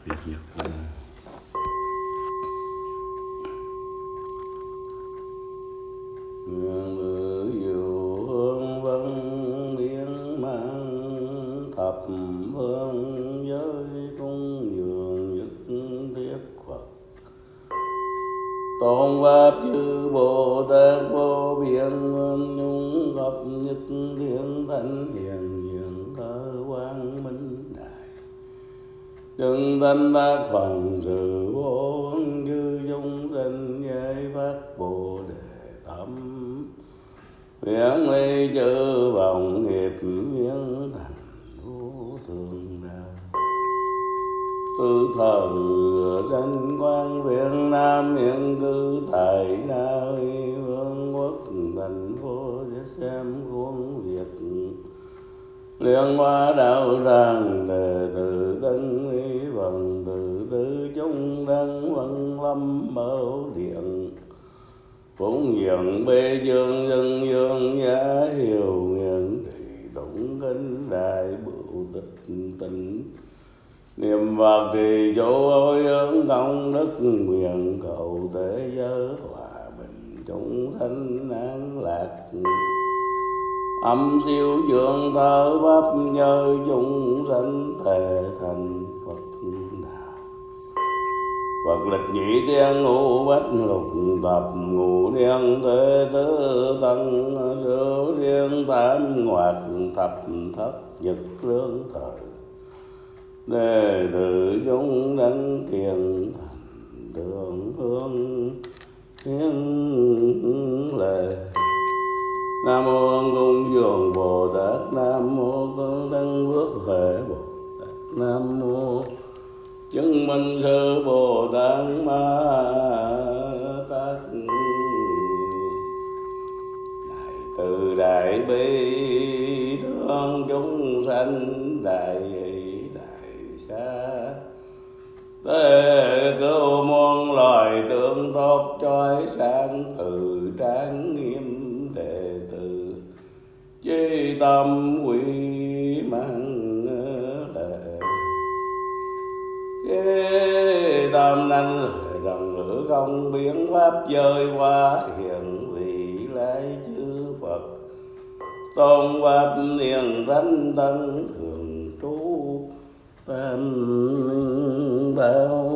Việt Nhật là ngự diệu hương vân biến mang thập phương giới cung dường nhất thiết Phật tôn pháp chư Bồ Tát vô biên nguyên nhung gặp nhất thiên thánh hiền diện thơ quang minh đại chân thanh tác phần sự vô chư chúng sinh giải phát Bồ Đề tâm viễn ly chư vọng nghiệp viễn thành vô thường đạo từ thời danh quang Việt Nam hiện cư tại Na Uy Vương quốc thành phố xem khuôn Việt liên hoa đạo tràng đệ tử tân ý bằng từ tư chúng đăng văn lâm bảo điện phụng dường bê dương dân dương giá hiệu nguyện trì tụng kinh đại bửu tịch tịnh niệm Phật trì chỗ ôi hướng công đức nguyện cầu thế giới hòa bình chúng sanh an lạc âm siêu dương thơ pháp nhờ chúng sanh thể thành Phật đạo Phật lịch nhị thiên ngũ bách lục tập ngũ thiên thế tứ tăng số thiên tam ngoạt thập thất nhật lương thời đệ tử chúng đăng thiền thành thượng hương hiến lệ. Nam mô Công Dường Bồ Tát, Nam mô Công Đăng Phước Huệ Bồ Tát, Nam mô Chứng Minh Sư Bồ Tát Ma Tát. Đại từ đại bi thương chúng sanh, đại xa thế cứu muôn loài tương tốt chói sáng từ trang nghiêm đệ tử chí tâm quy mang lệ kế tâm năng lời rằng ngữ không biến pháp giới qua hiện vị lai chư Phật tôn pháp niệm thánh tân thường trú tam bảo.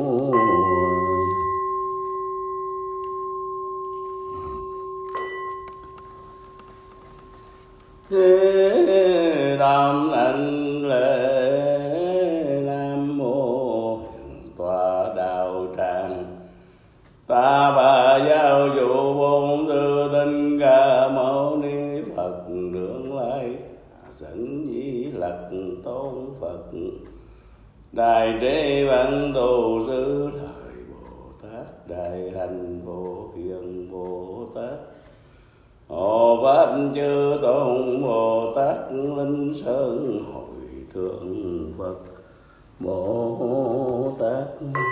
Thế tam anh lễ Nam mô Hiền Tọa Đạo Tràng Ta Bà Giáo Chủ Bốn Tư Tinh Ca Mâu Ni Phật Đường Lai Dẫn Di Lặc Tôn Phật Đại Trí Văn Tu Sư Lợi Bồ Tát Đại Hành Vô Hiền Bồ Tát Hộ Pháp Chư Tôn Bồ Tát Linh Sơn Hội Thượng Phật Bồ Tát.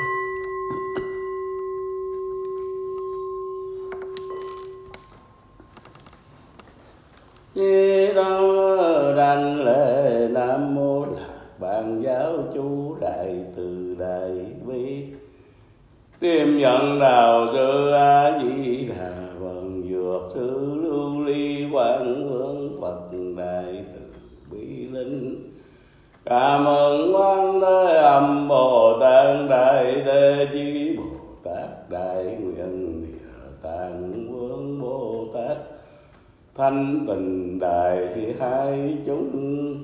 Chí đâu đảnh lễ Nam Mô Lạc Bàn Giáo Chủ Đại Từ Đại Bi Tiêm nhận đạo sư A Di Đà Vận Dược Sư Lưu Ly Quang Vương Phật Đại Từ Bi Linh. Cảm ơn Quán Thế Âm Bồ Tát Đại Thế Chí Bồ Tát Đại Nguyện Địa Tạng Vương Bồ Tát Thanh Tịnh Đại Hai Chúng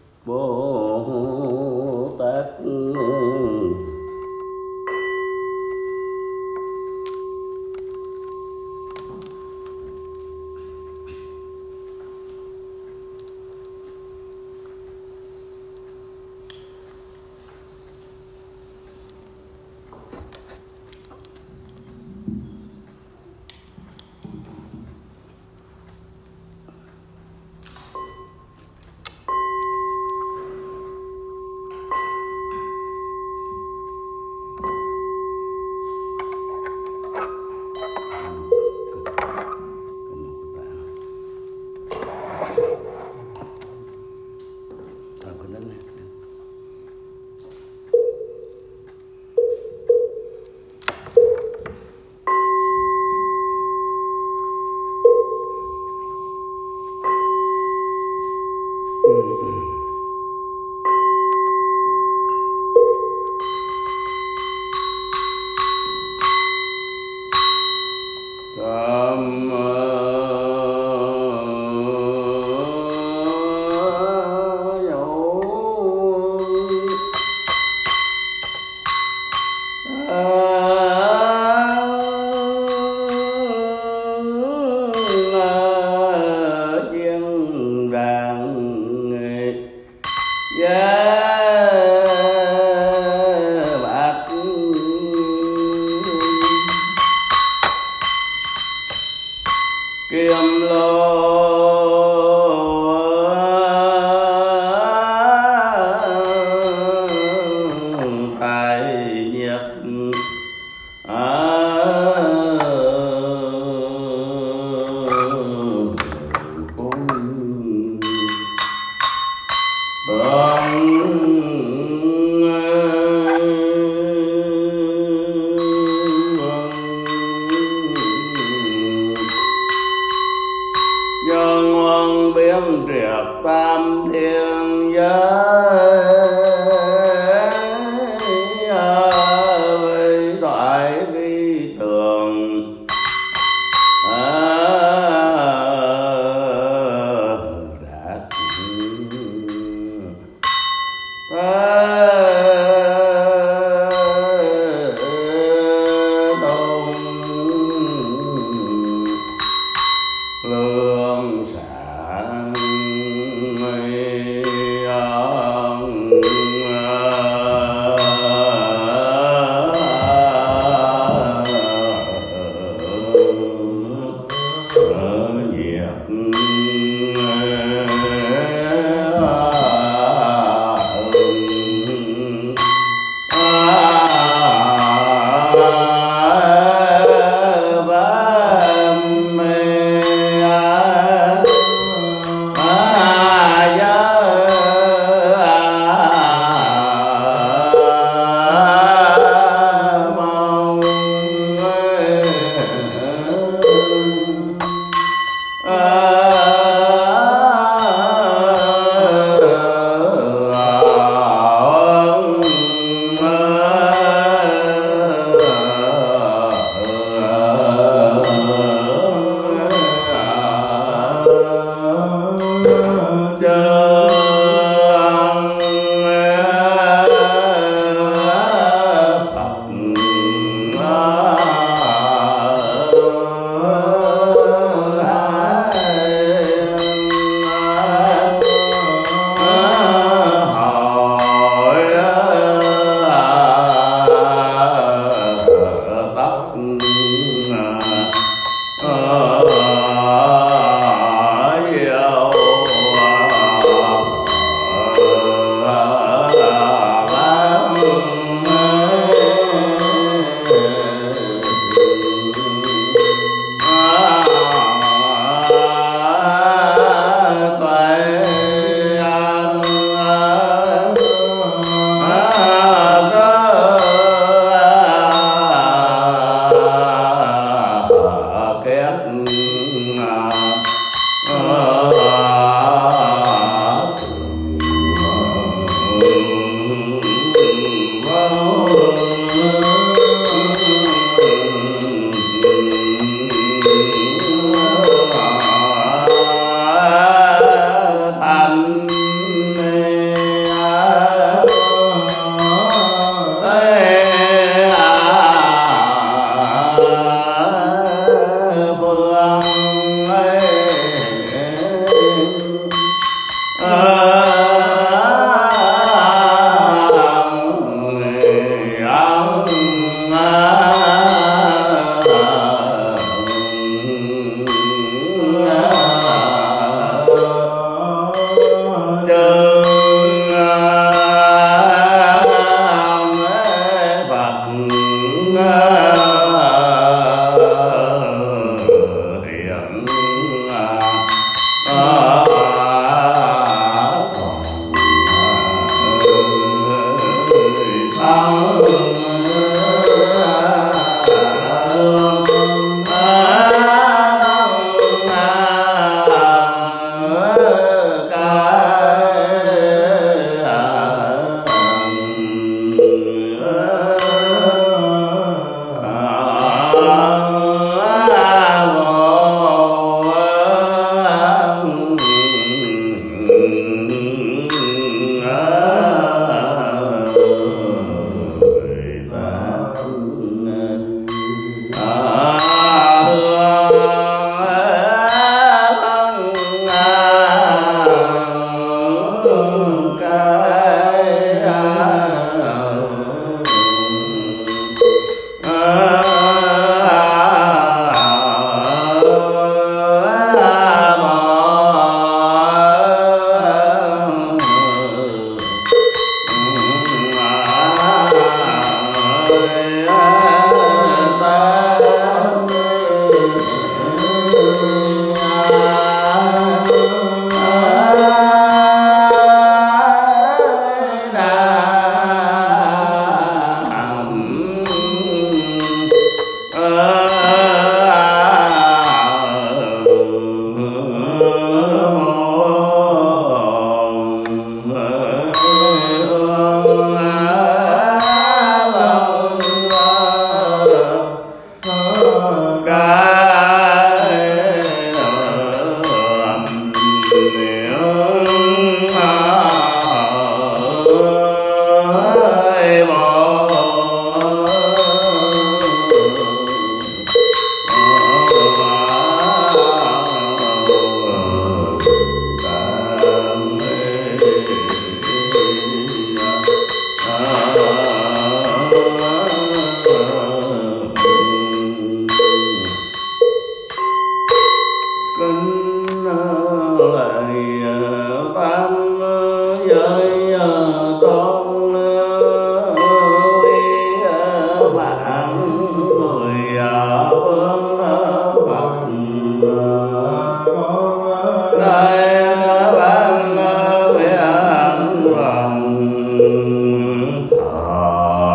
Bồ Tát. tại nhiệt nhân ngoan biến triệt tam thiên giới với toại vi tường đạt lương sản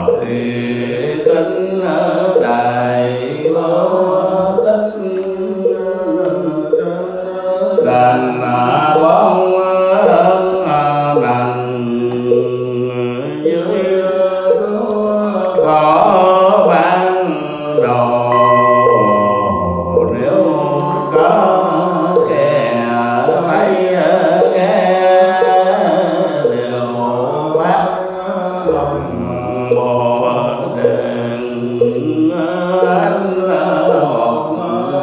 thủy kính đại bố tích đàn bóng nặng dưới có ban đồ nếu có kẻ thấy nghe đều phát lòng bồ đền anh một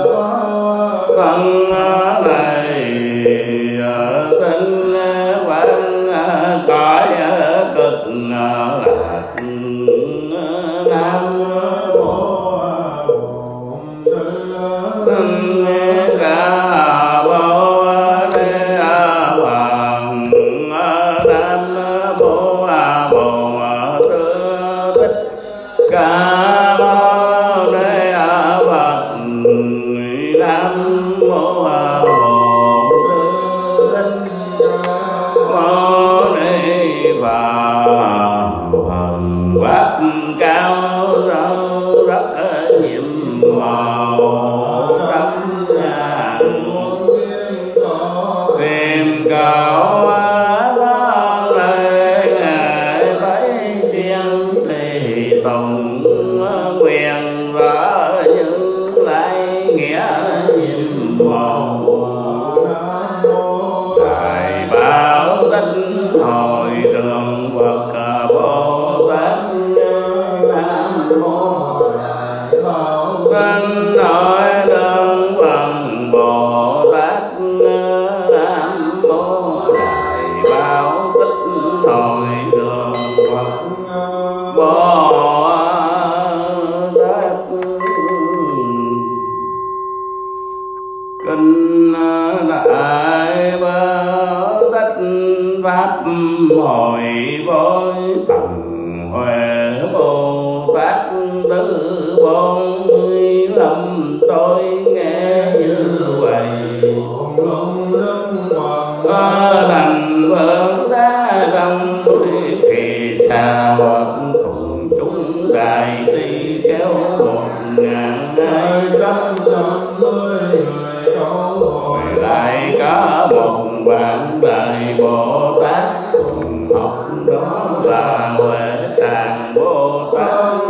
thân này tinh quán cõi cực lạc nam mô tinh ca bồ đề hoàng nam mô bồ tư thích ca mâu ni phật nam mô bồ tư thích mâu ni phật pháp cao rộng rất nhiệm màu đắm ngàn tìm cầu con lời ngài thấy chuyên trì tùng quyền rõ như lại nghĩa nhiệm màu đại bảo tích hồi đường Phật Bồ Tát nam mô đại bảo tích hồi đường Phật Bồ Tát nam mô đại bảo tích hồi đường Phật Bồ Tát kinh đại bảo tích pháp hội với tầng huệ Bồ Tát thứ 45 tôi nghe như vậy thành vương giá trong kỳ xa hoặc cùng chúng đại tỷ kéo 1250 người rồi lại có một bạn đại Bồ Tát cùng học đó là Huệ Tràng Bồ Tát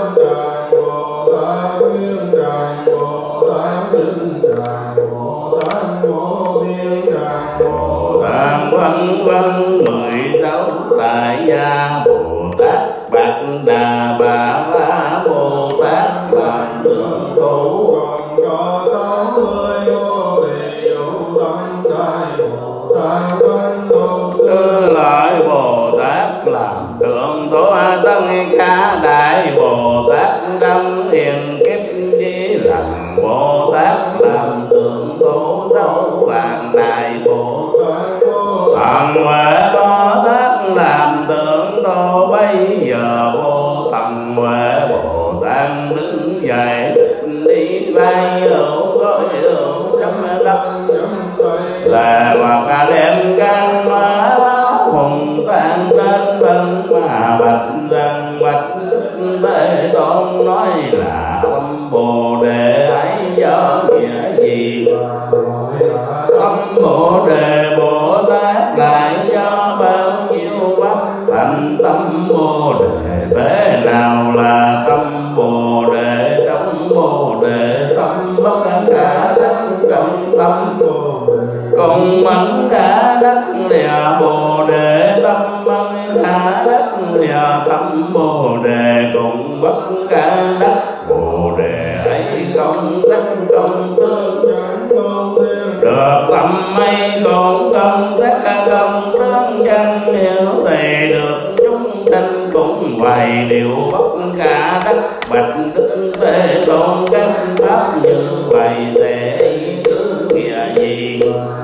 Nguyên Tràng Bồ Tát Linh Tràng Bồ Tát Vô Biên Tràng Bồ Tát vân vân 16 tại gia Bồ Tát Bạc Đà Bà La Bồ Tát Làm Tượng Thủ còn có 60 vô thị vô tâm đại Bồ Tát Văn Vô Tư lại Bồ Tát Làm Tượng Thủ Tân Ca Đại Bồ Tát Đăng Hiền Kiếp Di Lặng Bồ Tát Làm Tượng Thủ Tấu Vàng Đại Bồ Tát Thần Huệ Bồ Tát Làm Tượng Thủ bây giờ vô tầng Huệ Bồ Tát đứng dậy đi vai hữu gói hữu chấm đất là hoặc đem can má báo hùng tan đến vân mà bạch rằng bạch đức bê tôn nói là tâm Bồ Đề ấy do nghĩa gì tâm Bồ Đề Bồ Tát lại do bao nhiêu pháp thành tâm Bồ Đề thế nào là tâm Bồ Đề trong Bồ Đề tâm bất khả đắc trong tâm Bồ Đề cùng ẩn khả đắc lìa Bồ Đề tâm ẩn khả đắc lìa tâm Bồ Đề cùng bất khả đắc Bồ Đề ấy không sắc không tương được tâm ấy cũng không sắc không tương chân hiểu thì được chúng sanh cũng vậy điều bất khả đắc bạch đức Thế Tôn các pháp như vậy thế cứ nghĩa gì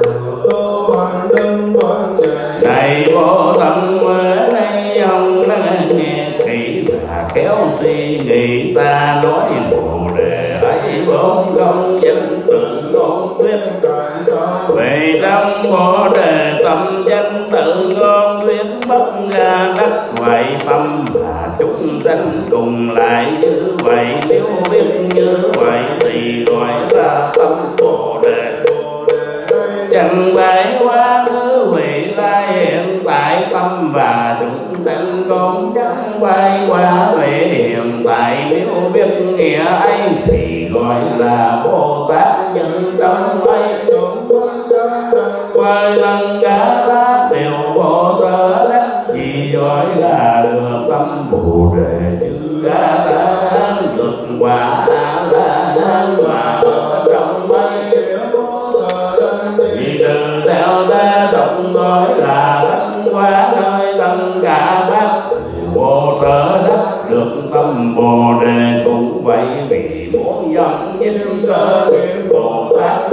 này vô tận Huệ này ông đã nghe kỹ và khéo suy nghĩ ta nói Bồ Đề ấy vốn không danh tự ngôn thuyết về trong Bồ Đề tâm danh tự ngôn thuyết bất khả đắc vậy tâm là chúng sanh cùng lại như vậy. Nếu biết như vậy thì gọi là tâm Bồ Đề. Chẳng phải quá khứ vị lai hiện tại, tâm và chúng sanh con chẳng phải quá vị hiện tại. Nếu biết nghĩa ấy thì gọi là Bồ Tát nhân trong ấy. Quay tất cả đều vô sở đắc, chỉ gọi là được tâm Bồ Đề. Chư A La Hán được quả A La Hán và ở trong ấy. Vì từ theo thế tục gọi là đắc quả nơi tất cả pháp vô sở đắc được tâm Bồ Đề. Cũng vậy vì muốn dòng nhất sở niệm Bồ Tát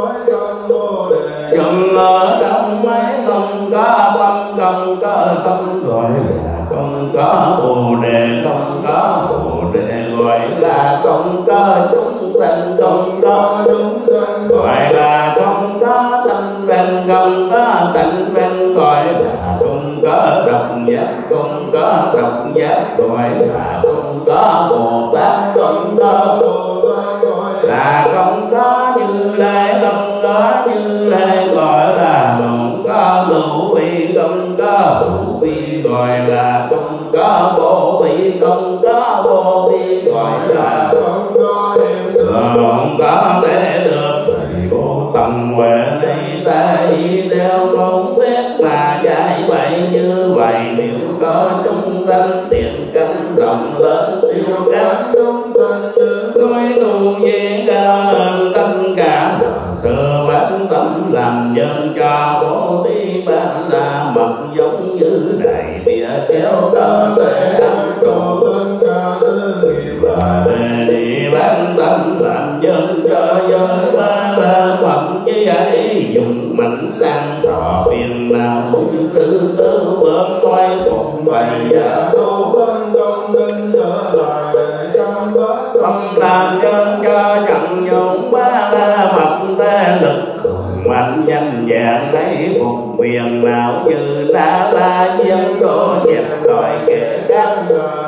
dừng ở trong mấy không có tâm, không có tâm gọi là không có Bồ Đề. Không có Bồ Đề gọi là không có chúng sanh, không có chúng sanh gọi là không có thanh văn, không có thanh văn gọi là không có độc giác, không có độc giác gọi là không có Bồ Tát. Không có Bồ Tát gọi là không có Như Lai, không có Như Lai gọi là không có hữu vi, không có hữu vi gọi là không có vô vi, không có vô vi gọi là không có hiện được, không có thể được. Thầy vô tầm huệ đi tay theo không biết mà dạy vậy như vậy. Nếu có chúng sanh tiền căn rộng lớn siêu các chúng sanh nuôi tu gì cao hơn tất cả. Sơ bán tâm làm nhân cho bố thí bán là mật giống như đầy bia kéo cơ thể ăn trộn tất cả sự nghiệp là đề đi bán tâm làm nhân cho giới ba la mật như ấy. Dùng mạnh đang thọ phiền nào cũng thứ tư bớm ngoái một bày giả tu phân công kinh trở lại để chăm bớt tâm làm nhân cho chẳng nhung ba la mật thế lực cùng mạnh nhanh dạng lấy một quyền nào như ta la chiếm có dẹp đòi kẻ khác.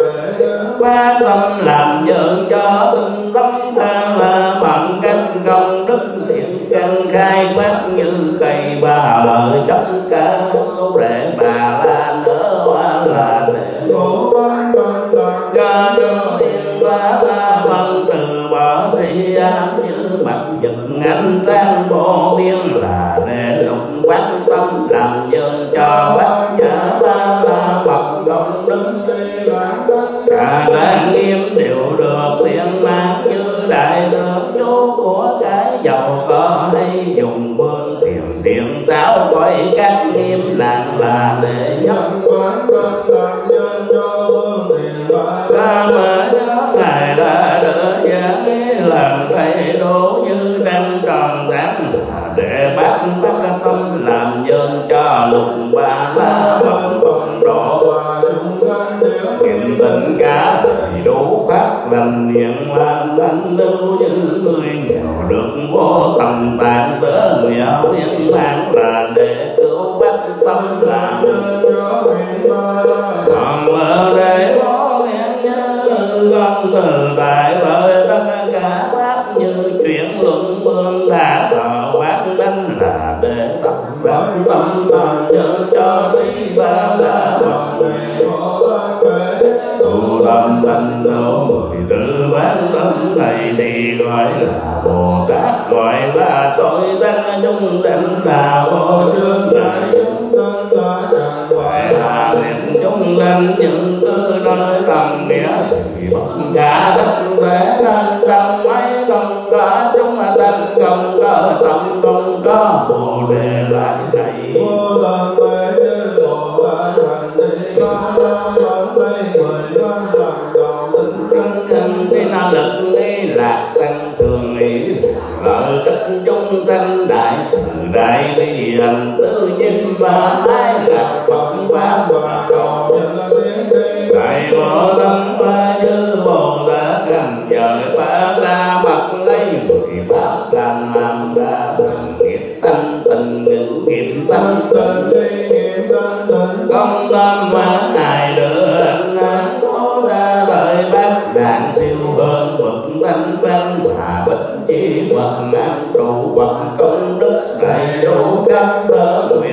Ba tâm làm nhân cho tinh tâm ta là bằng cách công đức thiện căn khai phát như cây ba lợi chấp cá có rễ bà la nở hoa là để ngũ ban ban ban cho nhân thiên ba la bằng từ bỏ thị ám như mặt nhật ánh sáng vô biên là để lục bát tâm làm nhân cho bát nhã ba la bằng công đức cả đáng nghiêm đều được viên mãn như đại tướng chú của cái giàu có hay dùng phương thiền thiện giáo coi cách nghiêm nặng là để nhân quán bên làm nhân cho phương thiền ta mà nhớ ngài đã đỡ giảng làm thầy đố như trăng tròn sáng là để bác các tâm làm nhân cho lục ba la bằng cộng độ kiểm tình cả thầy đủ phát lành niệm làm thanh lưu như người nghèo được vô tầm tạng giữa nghèo viên mãn là để cứu phát tâm làm nhân cho vị ba la còn ở đây có miễn như con từ tại bởi tất cả pháp như chuyện luận bương đã thọ quán đánh là để tập quán tâm làm nhân cho vị ba la bằng ngày có tu tâm thành độ mười tự bán tâm này thì gọi là Bồ Tát, gọi là tội tăng chúng sanh là vô trước đại chúng sanh là chẳng gọi là niệm chúng sanh những tư nơi tầm nghĩa thì bất cả tất thể nên trong mấy không có chúng sanh không có tâm không có Bồ Đề lại này vô tận về như Bồ Tát thành đi ba la mật tây mười văn làm đầu tính chân cái năng lực ấy lạc tăng thường ý lợi ích chúng sanh đại từ đại bi hành tứ nhân và ái lạc Phật pháp và cầu nhân tiến đi đại bộ tâm như Bồ Tát gần dời ba la mật lấy mười pháp làm ra bằng nghiệp thanh tịnh ngữ nghiệp thanh tịnh đi nghiệp thanh tịnh không tâm mà ngài được đàn siêu hơn bậc thanh văn và bích chi bậc an trụ bậc công đức đầy đủ các sở nguyện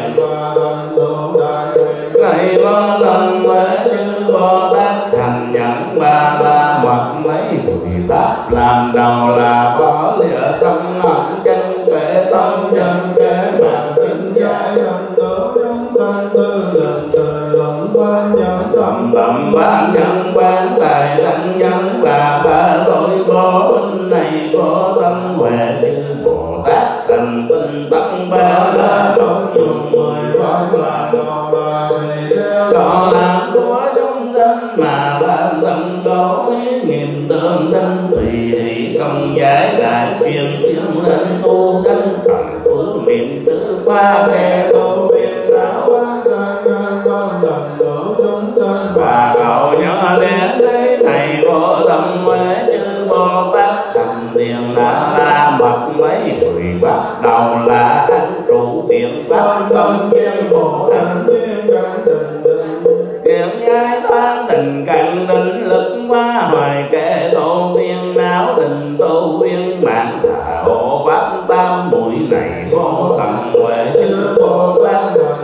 này vô tận huệ chư Bồ Tát thành nhận ba la mật mấy mười pháp làm đầu là bỏ lìa sân hận chân kệ tâm chân kệ mạng kinh giải thành tựu chúng sanh tư lần thời luận quan nhân tâm tầm ban nhân ban tài đăng nhân và ba tội vô minh này có tâm huệ chư Bồ Tát thành tinh tấn ba la mật dùng mười pháp làm đầu là có làm của chúng sanh mà ban tâm đối nghìn tương sanh tùy hỷ không giải đại truyền tiếng lên tu cánh cầm cứu miệng thứ ba kẻ tu phiền não quá sang căn con đồng độ chúng sanh và cậu nhớ đến thế này vô tâm huệ chư Bồ Tát thành tiền đã la mật mấy mười bắt đầu là anh trụ thiện pháp tâm viên bộ anh viên căn định hiện giải thoát tình cảnh định lực quá hoài kệ tổ viên não định tu viên mạng thà hộ pháp tam mũi này vô tận huệ chư Bồ Tát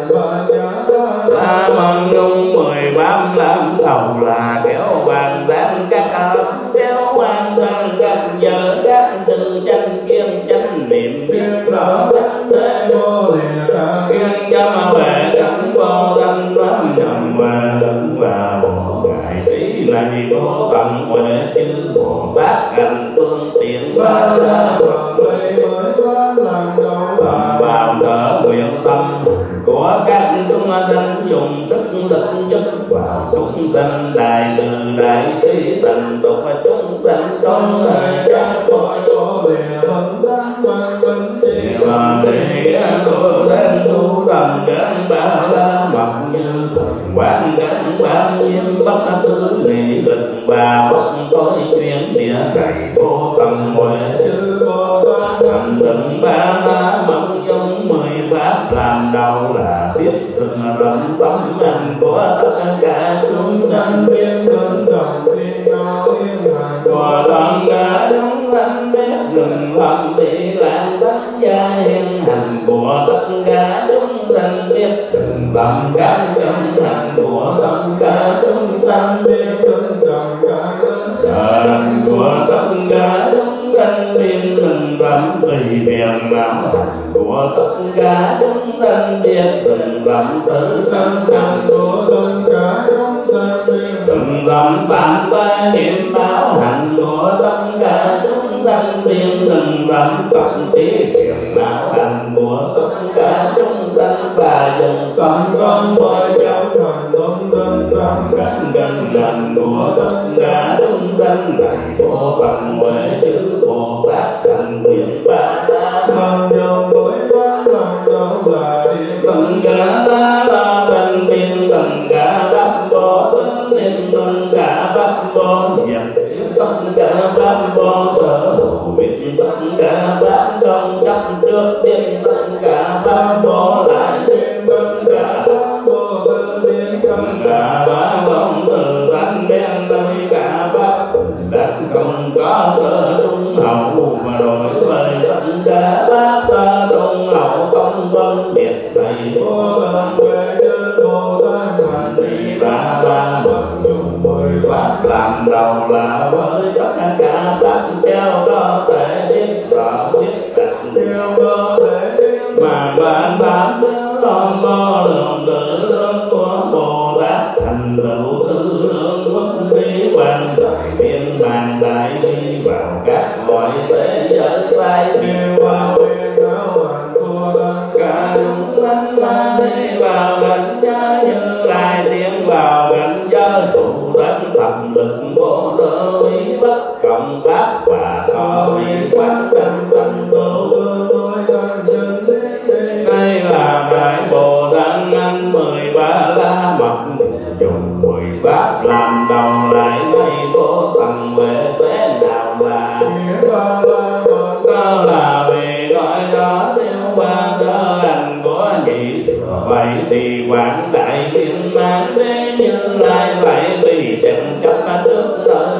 la mật nhung mười bám làm đầu là kéo bàn giang các âm kéo bàn giang các giờ các sự tranh kiên tranh niệm biết rõ chánh thế vô lìa kiên nhâm về cảnh vô thanh bám nhầm về lẫn vào bộ ngài trí này vô tận huệ chư Bồ Tát hành phương tiện ba la mật mới quán làm đầu vào sở nguyện tâm của các chúng sanh dùng sức lực giúp vào chúng sanh đại từ đại trí thành tục chúng sanh không hề tránh mọi khổ lìa vấn tán quan vấn chi và để tu lên tu tầm đến ba la mật như thần quán đến ban nghiêm bất tư nghị lực và bất tối chuyên địa đầy vô tận huệ chư Bồ Tát thành định ba la mật nhung mười pháp làm đầu là biết rừng rậm tâm hành của tất cả chúng sanh biết thân đồng phiền não yên hạnh của tất cả chúng sanh biết rừng rậm bị lãng đắc gia hiện hành của tất cả chúng sanh biết rừng rậm các chân hành của tất cả chúng sanh biết thân đồng các trời hành của tất cả chúng sanh biết rừng rậm tùy phiền não hành của tất cả chúng sanh biết rừng rậm tự sanh hành của tất cả chúng sanh biết rừng rậm tạm ta niệm báo hành của tất cả chúng sanh biết rừng rậm tập tí phiền não hành của tất cả chúng sanh và dần con bởi cháu thành tôn đơn trong các gần hành của tất cả chúng sanh này vô tận huệ chư Bồ Tát thành nguyện ba la mật dùng mỗi quán làm đâu là đi tất cả ba la thành tiên tất cả pháp vô tướng tiên tất cả pháp vô diệt tất cả pháp vô sở hữu biết tất cả pháp không chấp trước biết tất cả pháp vô lại biết tất cả pháp vô tư biết tất cả pháp không từ tánh đen nơi cả pháp bình đẳng không có sở trung hậu mà đổi về tất cả pháp ta trung hậu không phân biệt này vô tận huệ chư Bồ Tát thành đi ba la mật dùng mười pháp làm đầu là với tất cả pháp theo có thể biết rõ biết rạch theo có thể biết mà bạn pháp không có lượng tự lương của Bồ Tát thành tựu tư lương quốc lý quan đại biên bàn đại đi vào các mọi thế giới sai kêu vào biên giáo hành của tất cả chúng sanh ma đi vào cảnh giới Như Lai tiến vào cảnh giới trụ tánh tập lực vô đối bất cộng pháp và có vi quán tâm tâm tu tương đối thân chân thiết đây là đại Bồ Tát anh 13 la mật dùng 10 pháp làm đầu lại ngay vô tận huệ thế nào là ba la mật đó là vì nói đó thiếu ba cơ hành của nhị thừa vậy thì quảng đại viên mãn đế Như Lai vậy vì chẳng chấp trước nơi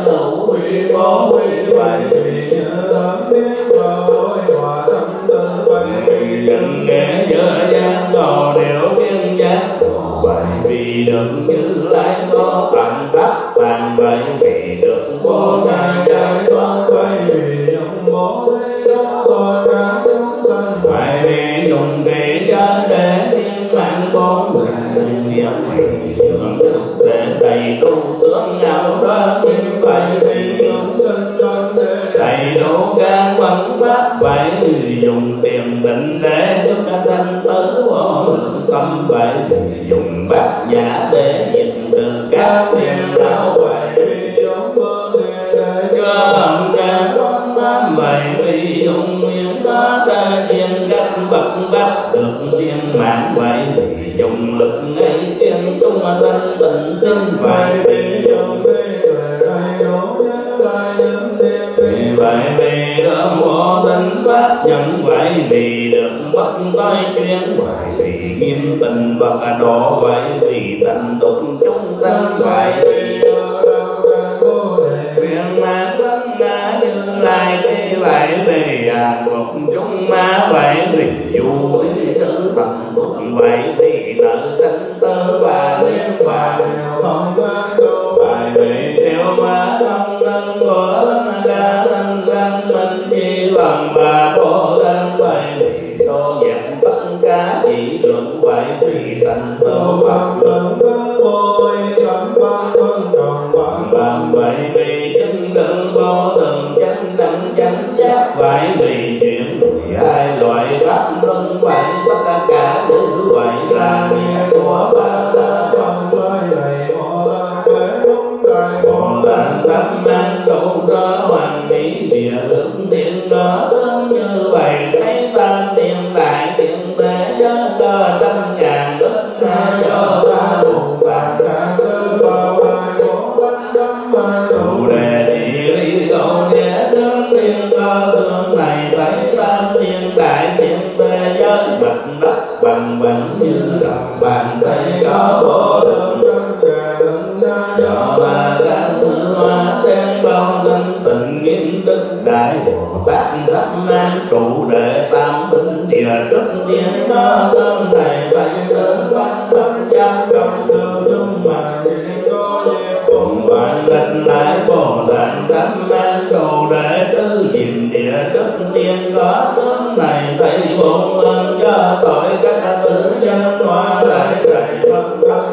hữu vi bố vi vậy vì nhớ đắm biết rồi hòa tâm tư vậy vì dân nghe giữa giác ngộ điều kiến giác vậy vì được Như Lai có tận khắp tàn vậy vì được vô ngại giải thoát vậy vì dùng bố thí đó thôi các chúng sanh vậy vì dùng kỳ giới để viên mãn bốn nguyện niệm thường để đầy đủ tướng ảo đoan minh vậy vì dùng tinh tâm để đầy đủ các văn pháp vậy dùng tiền định để giúp các thanh tứ vô lượng tâm vậy dùng bát nhã để diệt trừ các phiền não vậy vì dùng phương tiện để cơ âm ca bóng tám vậy vì dùng nguyện đó ta thiên các bậc bát được viên mãn vậy vì dùng lực ấy thiên tung thanh tịnh tinh vậy vì dùng đi về đầy đủ Như Lai những thiên vì vậy vì được vô tình pháp nhận vậy vì được bất tối chuyên vậy vì nghiêm tình vật độ vậy vì thành tục chúng sanh vậy vì ở đâu ra vô đề viên mãn vấn na Như Lai thế vậy vì hàng phục chúng ma vậy vì du lý nữ thần tục vậy vì nợ sanh tơ và niết bàn đều không gian tu vậy vì theo ma không nâng của lắm ca thanh văn minh chi bằng bà bồ tát vậy vì so dẹp tất cả chỉ luận vậy vì thành tu tựu bằng lượng cơ vô y cảm ban vân tròn bằng bằng vậy vì chân lượng vô thường chánh đẳng chánh giác vậy vì chuyện hai loại pháp luân vậy tất cả thứ vậy là nghĩa của ba la bằng lời này Bồ Tát về đúng đại Bồ Tát tâm an độ đó hoàng mỹ địa lực tiên đó lớn như vậy thấy tam tiên đại tiên tế giới cơ trăm ngàn đức na cho ta một vạn cả tư bảo đại Bồ Tát đắm ma đủ đề thị lý câu nghĩa tướng tiên cơ tương này thấy tam tiên đại tiên tế giới bạch đất bằng vẫn như lòng bàn tay có vô lượng cho ba các hương hoa sen bao thanh tịnh nghiêm đức đại Bồ Tát thắp an trụ đệ tam binh địa đức tiên đó tương này bay tới văn bất giác cộng tư chung mà cùng ban đảnh lại Bồ Tát thắp an trụ đệ tứ diệm địa đức tiên có tướng này thấy bổn ơn cho tội các tử nhân hóa đại đại bất đắc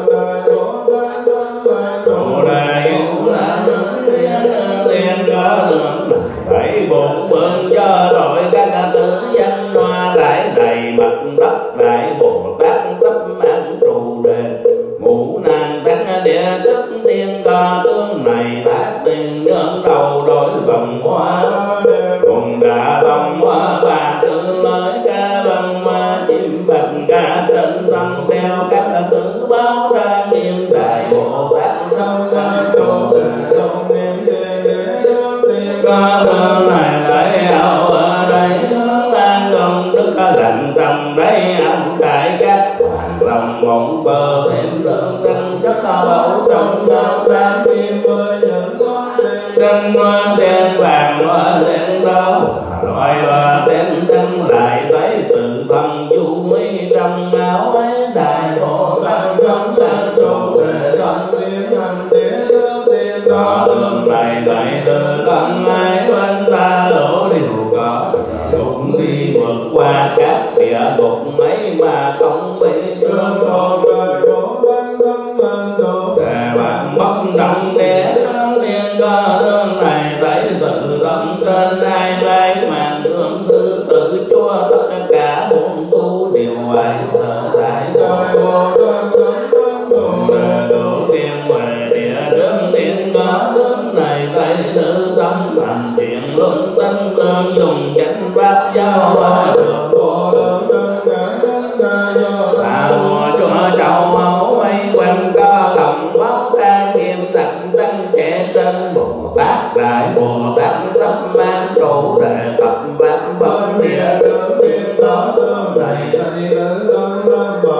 Bồ Đề Yêu Nam Tiên có tướng thấy bổn ơn cho tội các tử nhân hóa đại đầy mặt đất đại Bồ Tát thắp an trụ đề ngũ nan thánh địa đức tiên có tướng này tác tiền nương đầu đổi vòng hoa cùng đã vòng hoa bà tự mới ca vòng hoa chim bạch ca trên thân đeo các tử báo ra nghiêm đại Bồ Tát thắp an trụ đề có tương này lấy ảo ở đây nước an công đức lạnh trong đây ảo đại các hoàng lòng bóng bờ bên lượng thân chất bảo trong đau đam kim với những chân hoa đen vàng hoa đen đau loại hoa đen đăng lại thấy tự thân du mỹ trong áo ấy đại Bồ Tát trong sanh trụ để thân tiên hành tiến nước tiên có tương này đại từ thân ai bên ta đổ điều có cũng đi vượt qua các địa ngục mấy mà không bị thương Bồ Tát Bồ Tát tâm an độ để bạn bất động để thương thiên có tương này thấy tự tâm trên hai vai màn thương thư tự chúa tất cả bốn tu điều hoài sợ đại đại Bồ Tát tâm Bồ Đề đủ tiên về địa tướng tiên có tướng này thấy tự tâm thành thiện luân tâm tương dùng chánh pháp giáo hóa được Bồ Tát ta mùa chúa châu hấu quay quanh có lòng báo trang nghiêm sạch tăng trẻ trên Bồ Tát đại Bồ Tát sắp mang trụ đề tập pháp bậc địa tướng tiên có tướng này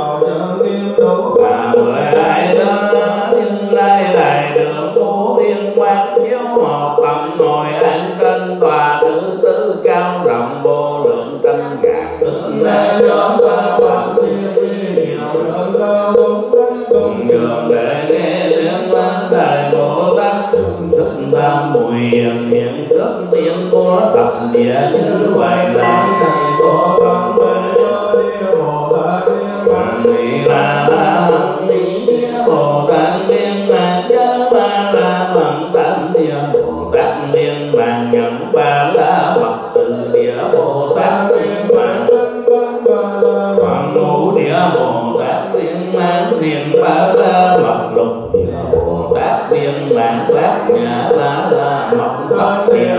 và 12 đó Như Lai đại đường phổ yên quang chiếu một tầm ngồi an trên tòa thứ tứ cao rộng vô lượng trăm ngàn ức lễ gió ta bằng thiên vi nhiều hơn xa bốn cánh cùng dường để nghe tiếng vang đại Bồ Tát dùng thức tam mùi hiền hiện trước tiếng của tập địa như vậy là thầy Bồ Tát về cho địa Bồ Tát địa mạng ni la hằng ni địa Bồ Tát liên mạng chớ ba la bằng tam địa Bồ Tát liên mạng nhận ba la mật từ địa Bồ Tát liên mạng bằng ngũ địa Bồ Tát liên mạng thiền ba la mật lục địa Bồ Tát liên mạng bát nhã ba la mật thất địa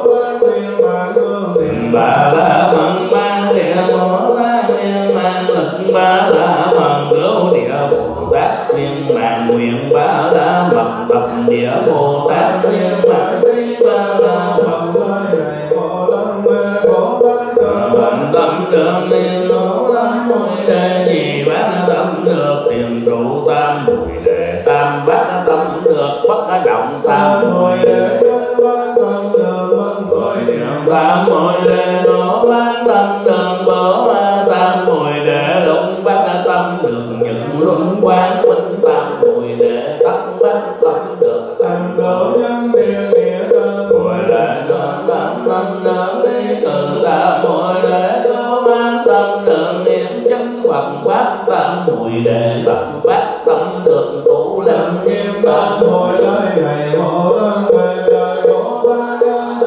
thiền ba la bằng ban địa Bồ Tát liên mạng lực ba la bằng cứu địa Bồ Tát liên mạng nguyện ba la mật đập địa Bồ Tát liên mạng trí ba la mật bằng tâm đường niên lỗ lắm mùi đề nhị bát tâm được tiền trụ tam mùi đề tam bát tâm được bất động tam mùi đề tam mùi đề lỗ bát tâm đường bổ tam mùi đề lục bát tâm được nhận luân quán minh tam mùi đề tất bát tâm được tam độ nhân địa địa tam mùi đề tam tâm đường đi từ tam mùi đề lỗ bát tâm đường niệm chân Phật bát tam mùi đề tập phát tâm được tụ lâm nghiêm tam mùi đề này Bồ Tát về đời Bồ Tát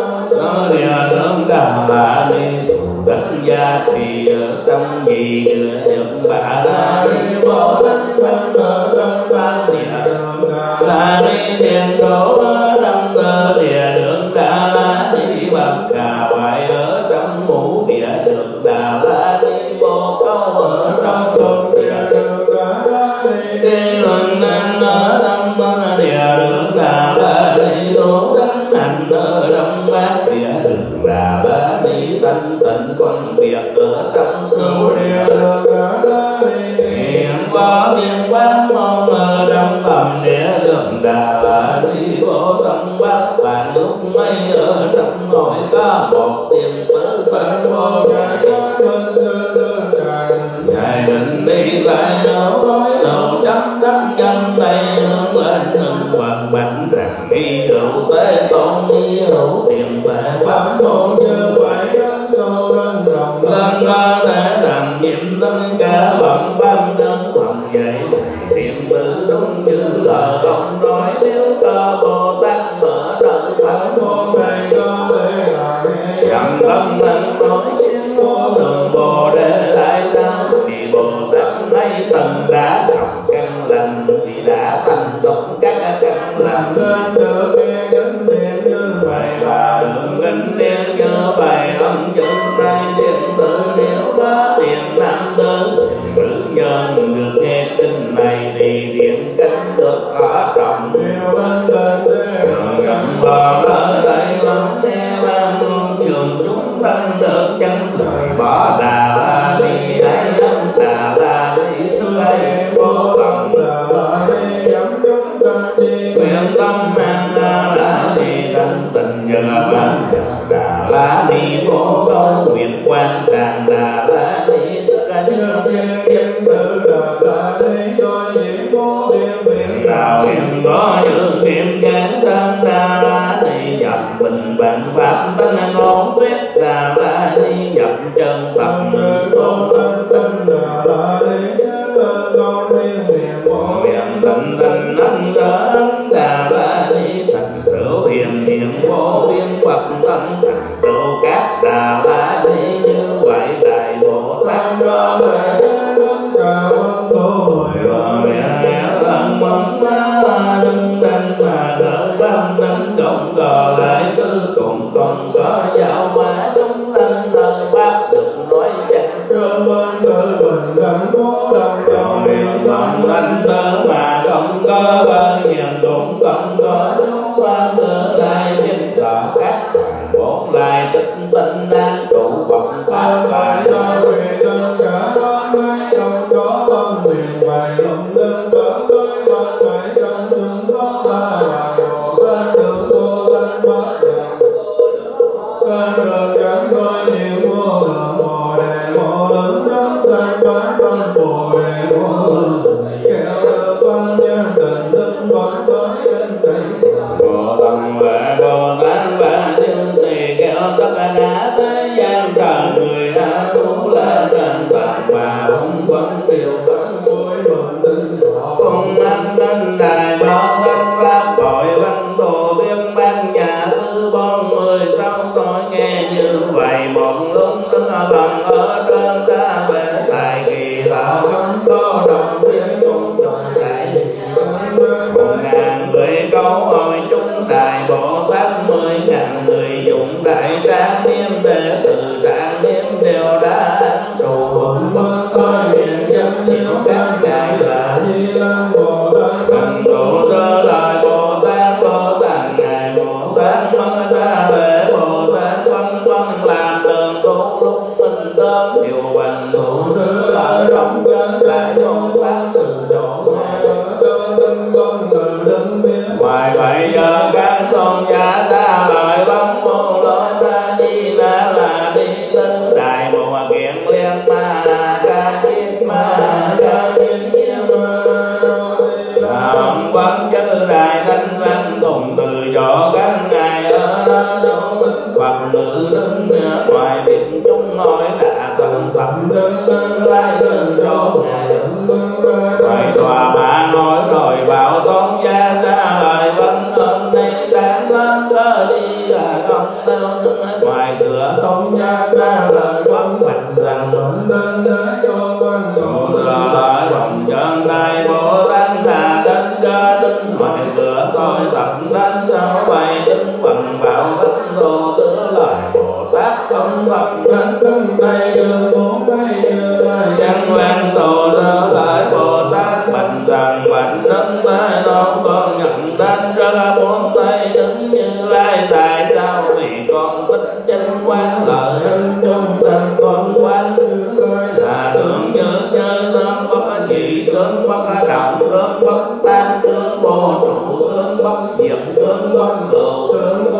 địa đường đà la ni thủ tất gia thì ở trong gì đưa được bà la ni Bồ Tát văn ở trong ban địa đường la ni tiền đổ ở trong cơ địa đường đà la ni bậc cà hoài ở trong ngũ địa đường đà la ni Bồ Câu ở trong lục địa đường đà la ni đi luận anh ở trong địa đường đà la ni đổ đánh hành ở trong bát địa đường đà la ni thanh tịnh phân biệt ở trong cửu địa đường đà la ni hiện có thiên quán mong ở trong tầm địa đường đà la ni vô tâm bát vạn lúc mấy ở trong ngôi có một tiền tử phân vô ngài có đơn sư tư ngài định đi lại ở nói đầu chấm đắp chân tay hướng lên hưng Phật bạch rằng đi hữu tế tôn đi hữu tiền tệ pháp môn như vậy đến sâu đến rộng lên có thể làm nhiệm tất cả bậc pháp đơn lòng dạy tiền tử đúng như lời ông nói nếu có Bồ Tát mở đời pháp môn này có thể là nghe dặn tâm thân nói tiếng vô thường Bồ Đề đại sao vì Bồ Tát ấy từng đã trồng căn lành vì đã thành sống các căn lành nên được nghe kính niệm như vậy và được kính niệm như vậy ông chứng nay điện tử nếu có tiền nam tử nữ nhân được nghe kinh này thì điện cánh được thỏa trọng điều thanh tịnh sẽ được gần vào ở đây lắng nghe ban luôn trường chúng tăng được chân thời bỏ đà la đi hãy âm đà la đi thưa vô tâm đà la đi dẫm chúng sanh đi nguyện tâm an đà la đi thanh tịnh nhờ ban đà la đi vô câu nguyện quan tràng đà la đi tất cả những thiên sự đà la đi coi diễn vô biên viện nào hiện có như hiện chán thân đà la đi nhập bình bản pháp tánh ngôn tuyết đà la đi nhập chân tâm tôn thân tâm đà la đi con liên miệng vô miệng tịnh tịnh anh gỡ đà la đi thành tựu hiền hiền vô biên bậc tâm thành tựu các đà la đi như vậy đại Bồ Tát có thể đến cả vân cô hồi rồi ân mong má đứng danh mà đỡ tâm tánh cộng gò lại cứ cùng còn có giáo hóa chúng sanh nơi pháp được nói chẳng trơn bên tự bình đẳng vô đồng đồng miệng con sanh tơ mà không có bao nhiêu cũng không có chúng pháp tự lại biết rõ các hành bốn lại tích tinh an trụ vọng pháp phải cho vì tất cả con mấy không có tâm quyền bày lòng đơn sớm tới con mấy trong chúng có ta và Bồ Tát ban được chẳng tôi niệm vô lượng bồ đề vô lượng đức sanh quán tâm bồ đề vô lượng khéo được quan nhân tình đức quán tới kinh tịnh Bồ Tát và Bồ Tát và như tỳ kheo tất cả thế gian trời người hạ tu la thành Phật và ông vẫn điều vẫn vui mừng tinh thọ cùng ăn tinh đài bao thanh pháp hội văn tổ viên ban nhà tư 46 tôi nghe như vậy một lúc đứng bằng ở trên xa về tài kỳ thọ không có đồng viên cũng đồng đại một ngàn người câu hỏi chúng đại Bồ Tát 10.000 người dụng đại trang nghiêm để từ trang nghiêm đều đã ăn trụ bụng tôi nguyện dân nhiều các ngài là Di Lặc Bồ Tát cần độ sơ lời Bồ Tát ngài Bồ Tát mất ra về Bồ Tát vân làm tường tu lúc minh tơn thiệu bằng thủ sơ lời trong chân lại Bồ Tát từ chỗ ngài ngoài bây giờ các tôn giả ta lời bấm vô lối ta di na là đi tứ đại bộ kiện liên ma ca kiết là ông vấn chư đại thanh văn cùng từ chỗ các ngài ở đó Phật ngự đứng ngoài biển chúng nói đã tận tập đứng lai từ chỗ ngài vậy tòa mà nói rồi bảo tôn gia ra lời vân hôm nay sáng lắm có đi là không đâu đứng ngoài cửa tôn gia ra lời vân bạch rằng lời vòng chân đại Bồ Tát là đến ra đứng ngoài cửa tôi tập đến sao bày đứng bằng bảo tất đồ tứ lời Bồ Tát không tập đến đứng đây dương bốn đây chân quan tổ ra lại Bồ Tát bạch rằng bạch đứng tới non con nhận đến ra bốn tay đứng như lai tại sao vì con tích chân quan lợi hình trong thành con quan là tưởng như tướng bất nhị tướng bất động tướng bất tam tướng vô trụ tướng bất diệt tướng bất cửu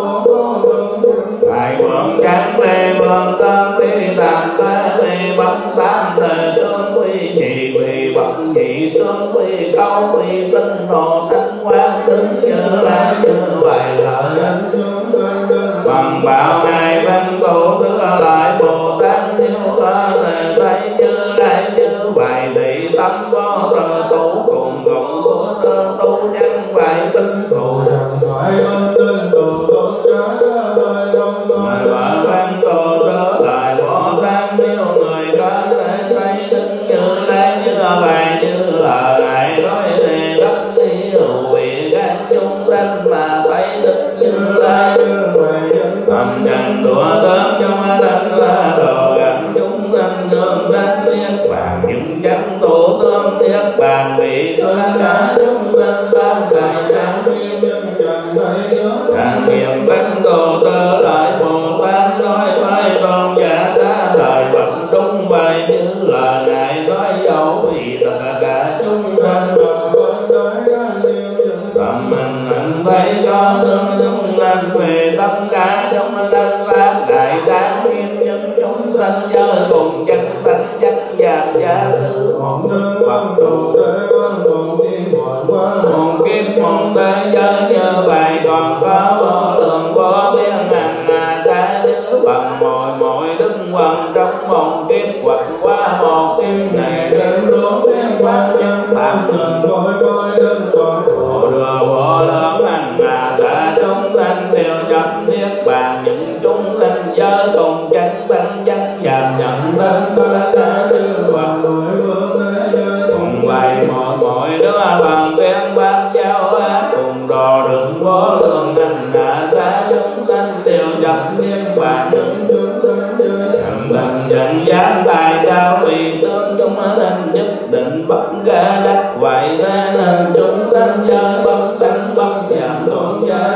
đại vương trắng về vương cơn quy tam tế quy bất tam tề tướng quy nhị quy bất nhị tướng quy câu quy tinh đồ thanh quan tướng như lai như vậy lợi bằng bảo ngài văn tổ thứ lại Bồ Tát nếu có thể thấy như lai như vậy thì tâm có thơ tu cùng cộng của thơ tu chẳng phải tinh tụ mà vợ văn tổ thứ lại Bồ Tát nếu người có thể thấy đứng như lai như vậy như là ngài nói thì đất đi hữu vị các chúng sanh mà thấy đứng như lai thầm nhận đùa tướng trong đất là đồ gần chúng sanh nương đất niết bàn những chẳng tổ tương niết bàn vị tất cả chúng sanh tam đại trang nghiêm bánh tổ tơ lại Bồ Tát nói với con giả ta lời bậc đúng vậy như là ngài nói dấu vì tất cả chúng sanh tâm mình nhận thấy có tương chúng sanh về tất cả chúng sanh phát đại đáng nghiêm những chúng sanh giới cùng chân tánh chất giảm gia sư hồn đức Phật trụ một kiếp một thế giới như vậy còn có vô lượng vô biên ngàn xa như bằng mỗi đức quần trong một kiếp hoặc qua một kiếp này đến luôn biên pháp chân tạm ngừng bộ đưa vô lượng ngàn xa chúng sanh đều nhập niết bàn những chúng sanh giới cùng chân tánh chất giảm nhận đến tất cả chư Phật cùng vậy mỗi đứa bằng tiếng pháp giáo cùng đồ đựng vô lượng ngàn xa chúng sanh đều nhập niết bàn bằng nhận giám tài cao vì tướng chúng sanh nhất định bất ga đắc vậy thế nên chúng sanh giới bất tánh bất giảm tôn giá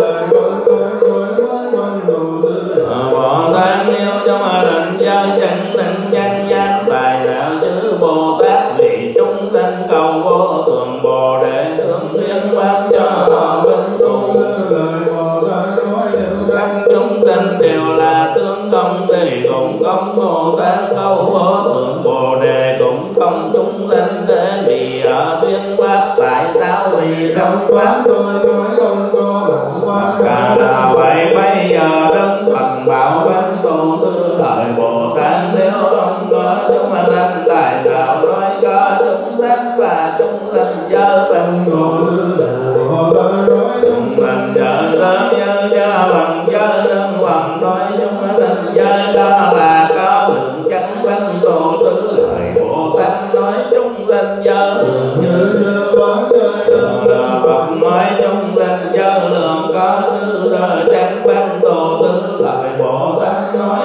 Bồ Tát nếu trong định giới chân định nhân giám tài đạo chư Bồ Tát vì chúng sanh cầu vô thường Bồ Đề thương thuyết pháp cho họ bên tu các chúng chúng sanh đều là tướng không thì cũng không Bồ Tát câu vô thượng Bồ Đề cũng không chúng sanh đến vì ở tuyên pháp tại sao vì trong pháp tôi nói không có động pháp cả là vậy bây giờ Đức Phật bảo văn tổ tư lời Bồ Tát nếu không có chúng sanh tại sao nói có chúng sanh và chúng sanh dơ bằng ngồi Bồ Tát nói chúng sanh dơ đơn như dơ bằng dơ đơn bằng nói chúng sanh dơ đó là có lượng chánh văn tổ tư lời Bồ Tát nói chúng sanh dơ như bóng Phật nói chúng sanh dơ lượng có thứ chánh văn tổ tư lời Bồ Tát nói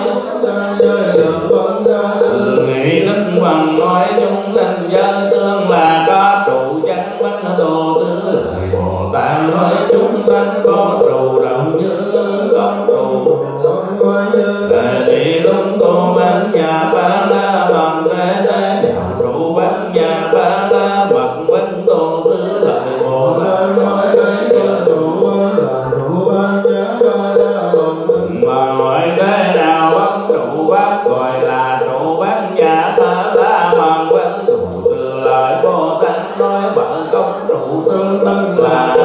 nghĩ đức Phật nói chúng sanh dơ tương là có trụ chánh văn tổ tư lời Bồ Tát nói chúng sanh có trụ động như không trụ thì lúc tu bát nhà ba la mật thế thế trụ bát nhà ba la mật văn tổ tư lời Bồ Tát nói mà hỏi thế nào bất trụ bát gọi là trụ bát nhà ba la mật văn tổ tư lời Bồ Tát nói vợ không trụ tương tân là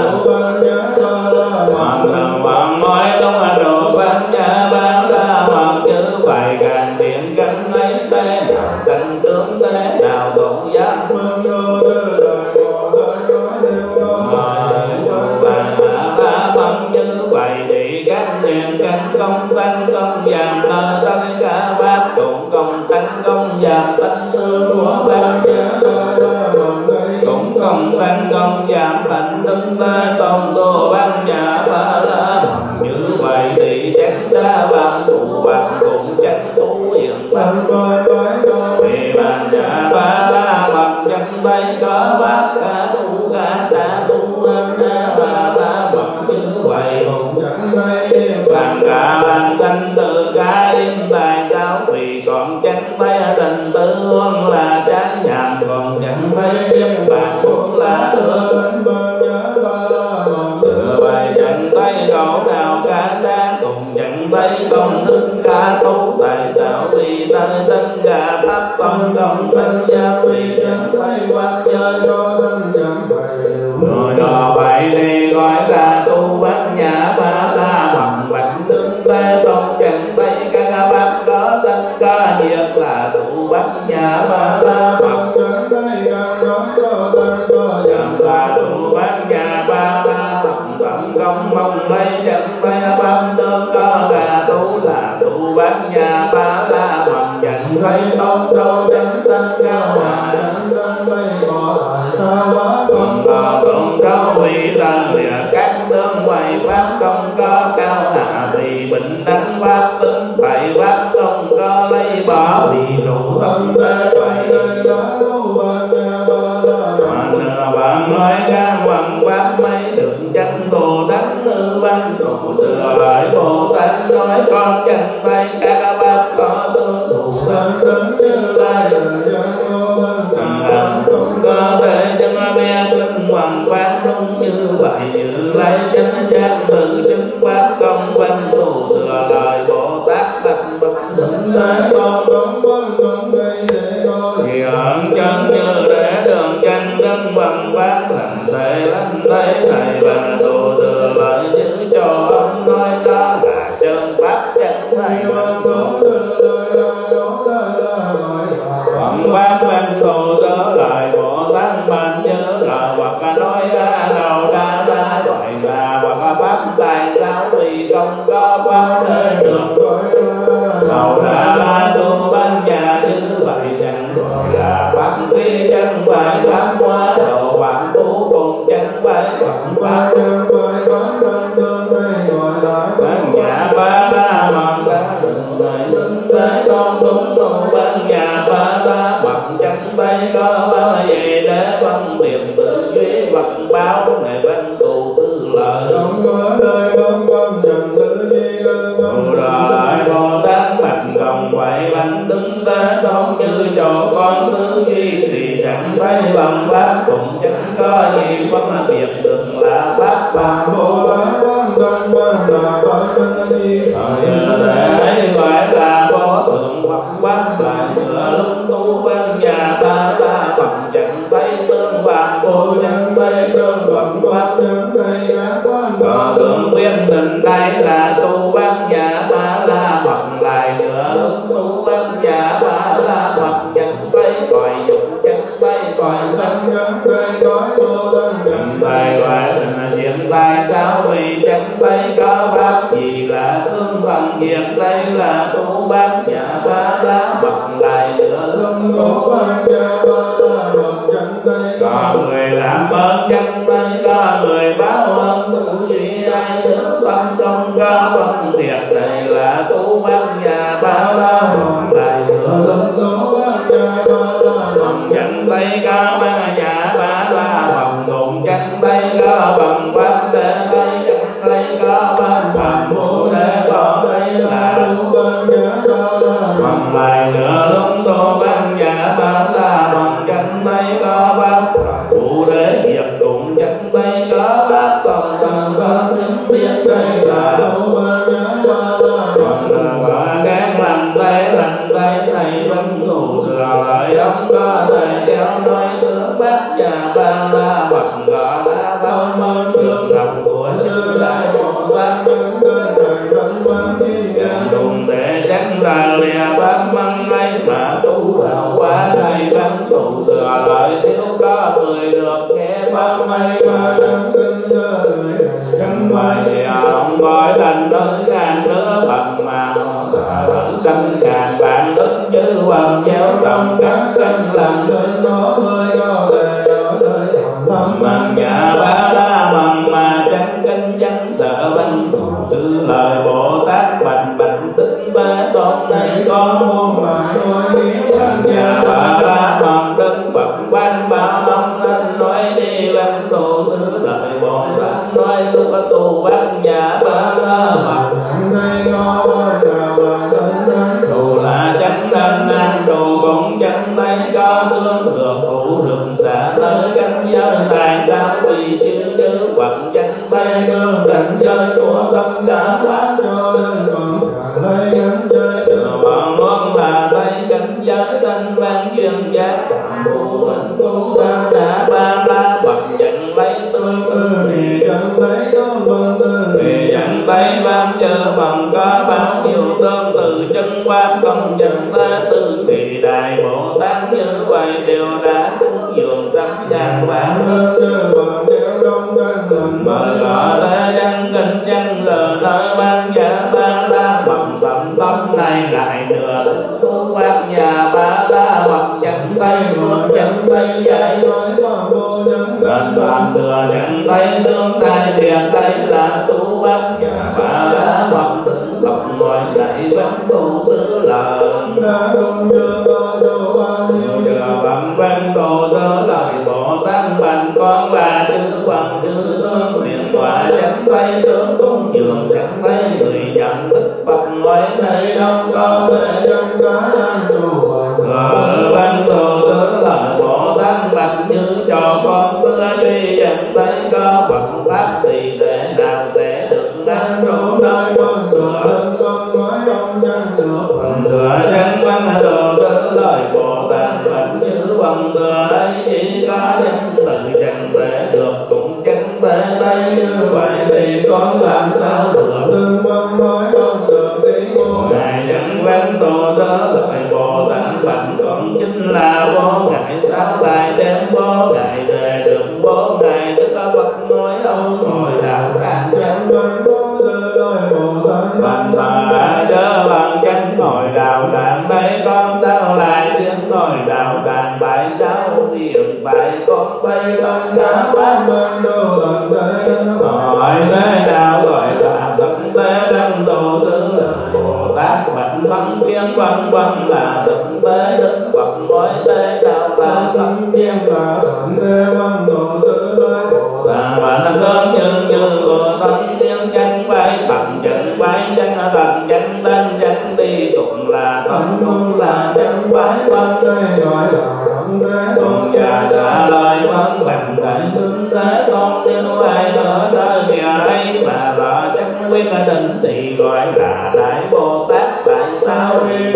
Phật nói đúng là trụ bát nhà ba la mật như vậy càng thiện cánh ấy thế nào cánh tướng thế nào cũng dám như vậy thì các thiện cánh công tánh công giảm nơi tất cả bát cũng công tánh công giảm tánh tương của bát cũng công tánh công giảm tánh đứng ta tôn tu bát nhà ba la mật như vậy thì chắc ta bát trụ bát cũng chắc tu hiện bát vì bát nhà ba la mật chân tay có bát cả tu cả xa tu ba la mật như vậy bằng cả bằng thanh từ cả im tại sao vì còn chân tay thành tư huân là chán nhàm còn chân tay nhất bản cũng là hương từ bài chân tay cầu đào cả ra cùng chân tay không đứng cả tu tại sao vì nơi tất cả pháp tâm công thanh gia vì chân tay quát chơi rồi đó vậy thì gọi là tu bát nhà ba la mật bạch đứng tế tôn chân tay các bác có sanh có diệt là tu bát nhà ba la mật là tu bát nhà ba la mật tổng công mong lấy chân tay bát tương có là tu bát nhà ba la mật chân tay tôn sâu chân sanh cao hòa còn có vị là các tướng quay pháp không có cao hạ vì bình đẳng pháp tính phải pháp không có lấy bỏ vì trụ tâm tế vậy bạn nói gan bằng pháp mấy đường chân Bồ Tát nữ văn trụ thừa lại Bồ Tát nói con chân tay các bác có tương trụ tâm đứng như lai có thể chân biết lưng bằng pháp đúng như vậy như lấy chánh giác từ chứng pháp công văn trụ thừa lại Bồ Tát bạch đứng tế thì ẩn chân như để đường chân đứng bằng pháp làm thể lánh thấy này và trụ thừa lại giữ cho ông nói đó là chân pháp chân này bằng pháp văn trụ thừa lại Bồ Tát ban nhớ là hoặc nói nào đa la gọi là hoặc pháp tại sao vì không có pháp đến được nào đa la tu ban nhà như vậy chẳng gọi là pháp khi chẳng phải pháp hóa độ vạn phú cùng chẳng phải pháp ban nhà ba la mật đã đừng này đứng tới tôn đúng tu ban nhà ba la mật chẳng tay có bao gì để phân biệt tự duy vật báo ngày văn tù tư lợi lại Bồ Tát bạch gồng vậy bạch đứng tế tôn như cho con tư duy thì chẳng thấy bằng pháp cũng chẳng có gì phân biệt được là pháp bằng Bồ Tát thanh văn là bởi minh đi như thế gọi là vô thượng Phật bát lại nửa lúc tu văn nhà ba la Phật chẳng thấy tương phạt vô nhân thấy tương Phật bát nhân thầy ác quan có tướng quyết định đây là tu văn nhà ba la Phật lại nửa lúc tu văn nhà ba la Phật chẳng thấy còi dụng chẳng thấy còi sanh nhân thầy nói vô thân chẳng thấy gọi là diệm tai sao vì chẳng thấy có pháp gì là tương thần diệt đây là tu bát nhà ba la Phật lại nửa lúc tu văn nhà ba la Phật chẳng thấy có người làm ơn chẳng thấy có người báo ơn tu duy ai được tâm công có phân thiệt đây là tu bát nhà ba la Phật lại nửa lúc tu văn nhà ba la Phật chẳng thấy có ba nhà ba la Phật cùng chẳng thấy có bằng bát để thấy chẳng thấy có bát bằng bồ đề có đây là tu văn nhà ba la Phật lại nửa lúc tu văn nhà ba la Phật chẳng thấy có bát bồ đề diệt cùng chẳng thấy có bát còn bằng những biết đây là tu văn nhà ba la Phật và các làm tay thầy vẫn ngủ thừa lời ông có thể kéo nói tướng bát nhà ba la Phật gọi đã bao mong đường lòng của Như Lai Bồ Tát nhân thầy thanh văn đi đùng để tránh ra lìa bát măng ấy mà tu vào quá này vẫn tụ thừa lời nếu có người được nghe bát mây mà nhân kinh đời chẳng phải ông gọi lần hơn ngàn nữa Phật mà ở trăm ngàn vạn đức chư hoàng gieo trong các căn lành lên nó mới có thể ở đây bằng nhà ba la bằng mà chẳng kinh chẳng sợ văn thủ sư lời Bồ Tát bạch bạch đức Thế Tôn này con muôn mà nói biết bằng nhà ba la bằng đức Phật ban bảo ông nên nói đi văn thủ sư lời Bồ Tát nói lúc tu bát nhà ba la Phật đây có bao nhà bà đến dù là chẳng nên an đồ cũng chẳng thấy có tương được thủ đường xả nơi cánh giới tại sao vì chư Phật chẳng thấy tương cảnh giới của tất cả pháp cho nên còn lấy gắn chơi còn muốn là thấy cảnh giới thanh văn duyên giác tu văn tu tam đã ba la Phật chẳng lấy tương tư thì chẳng thấy có vân tư thì chẳng thấy pháp chư bằng có bao nhiêu tương từ chân pháp không chẳng ta tư thì đại Bồ Tát như vậy đều đã cúng dường trăm ngàn vạn chư bằng theo đông căn lành bởi gọi thế dân kinh dân giờ nơi ban giả ba la bằng tầm tâm này lại nửa tu bát nhà ba la Phật chẳng thấy phước chẳng thấy giải nói có vô nhân gần toàn thừa chẳng thấy tương lai biệt đây là tu bát nhà ba la Phật đứng cộng ngồi dậy vẫn tu tứ lời đã không chưa có đâu bao nhiêu giờ bằng văn tổ tứ lời Bồ Tát bằng con và chư Phật chư tướng huyền quả chẳng thấy tướng cung dường chẳng thấy người nhận đức Phật nói đây không có để dân cái an trụ văn tổ tứ lời Bồ Tát bạch như cho con tưa duy chẳng thấy có Phật pháp thì để nào sẽ được an trụ nơi con thừa lên con nói ông nhân được thừa chân văn đồ tứ lời Bồ Tát bạch như bằng thừa đây chỉ có nhân từ chẳng thể được cũng chẳng thể đây như vậy thì con làm sao được đừng mong nói không được tiếng ngôn ngài chẳng văn tổ tứ lời Bồ Tát bạch con chính là vô ngại sao lại đem vô ngại về được vô ngại đức Phật nói ông ngồi đạo cản chẳng bằng có sư lời Bồ Tát bằng thờ chớ bằng chánh ngồi đạo đàn đây con sao lại tiếng ngồi đạo đàn tại sao hiện tại con đây tất cả bát ban đầu lần đây hỏi thế nào gọi là tận tế đăng tổ tứ là Bồ Tát bạch văn kiến văn là tận tế đức Phật nói thế nào là tận thiên là tận thế văn tổ sư lời Bồ Tát và nó cơm như của tận thiên chân bay tận chân bay chân tận chân lên chân đi cũng là tận cũng là chân bay văn đây gọi là tận thế tôn giả trả lời văn bằng đại tướng thế tôn nếu ai ở nơi nhà ấy mà rõ quyết định thì gọi là Đại Bồ Tát. Tại sao?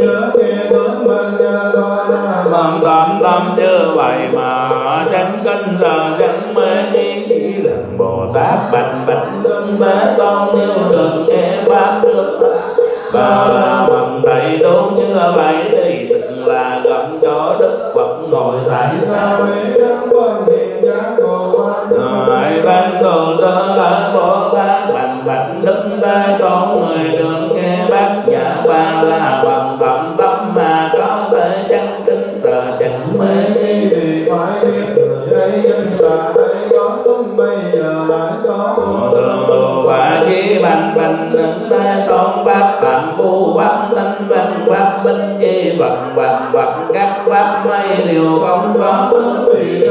Bằng tâm tâm như vậy mà chân kinh giờ chân mê nghi chỉ lần Bồ Tát bạch bạch Đức Thế Tôn nếu được nghe pháp được và là bằng đầy đủ như vậy thì tức là gặp cho Đức Phật ngồi. Tại sao? Hãy ban đồ cho là Bồ Tát bạch bạch Đức Thế Tôn người được nghe bát nhã ba la bằng tâm tâm mà có thể chân kinh sợ chẳng mê nghi thì phải biết người ấy dân là đây có đúng bây giờ lại có đường đồ và chỉ bạch bạch Đức Thế Tôn bát phạm phu pháp thanh văn pháp minh chi vật vật vật các pháp mây đều không có nước vì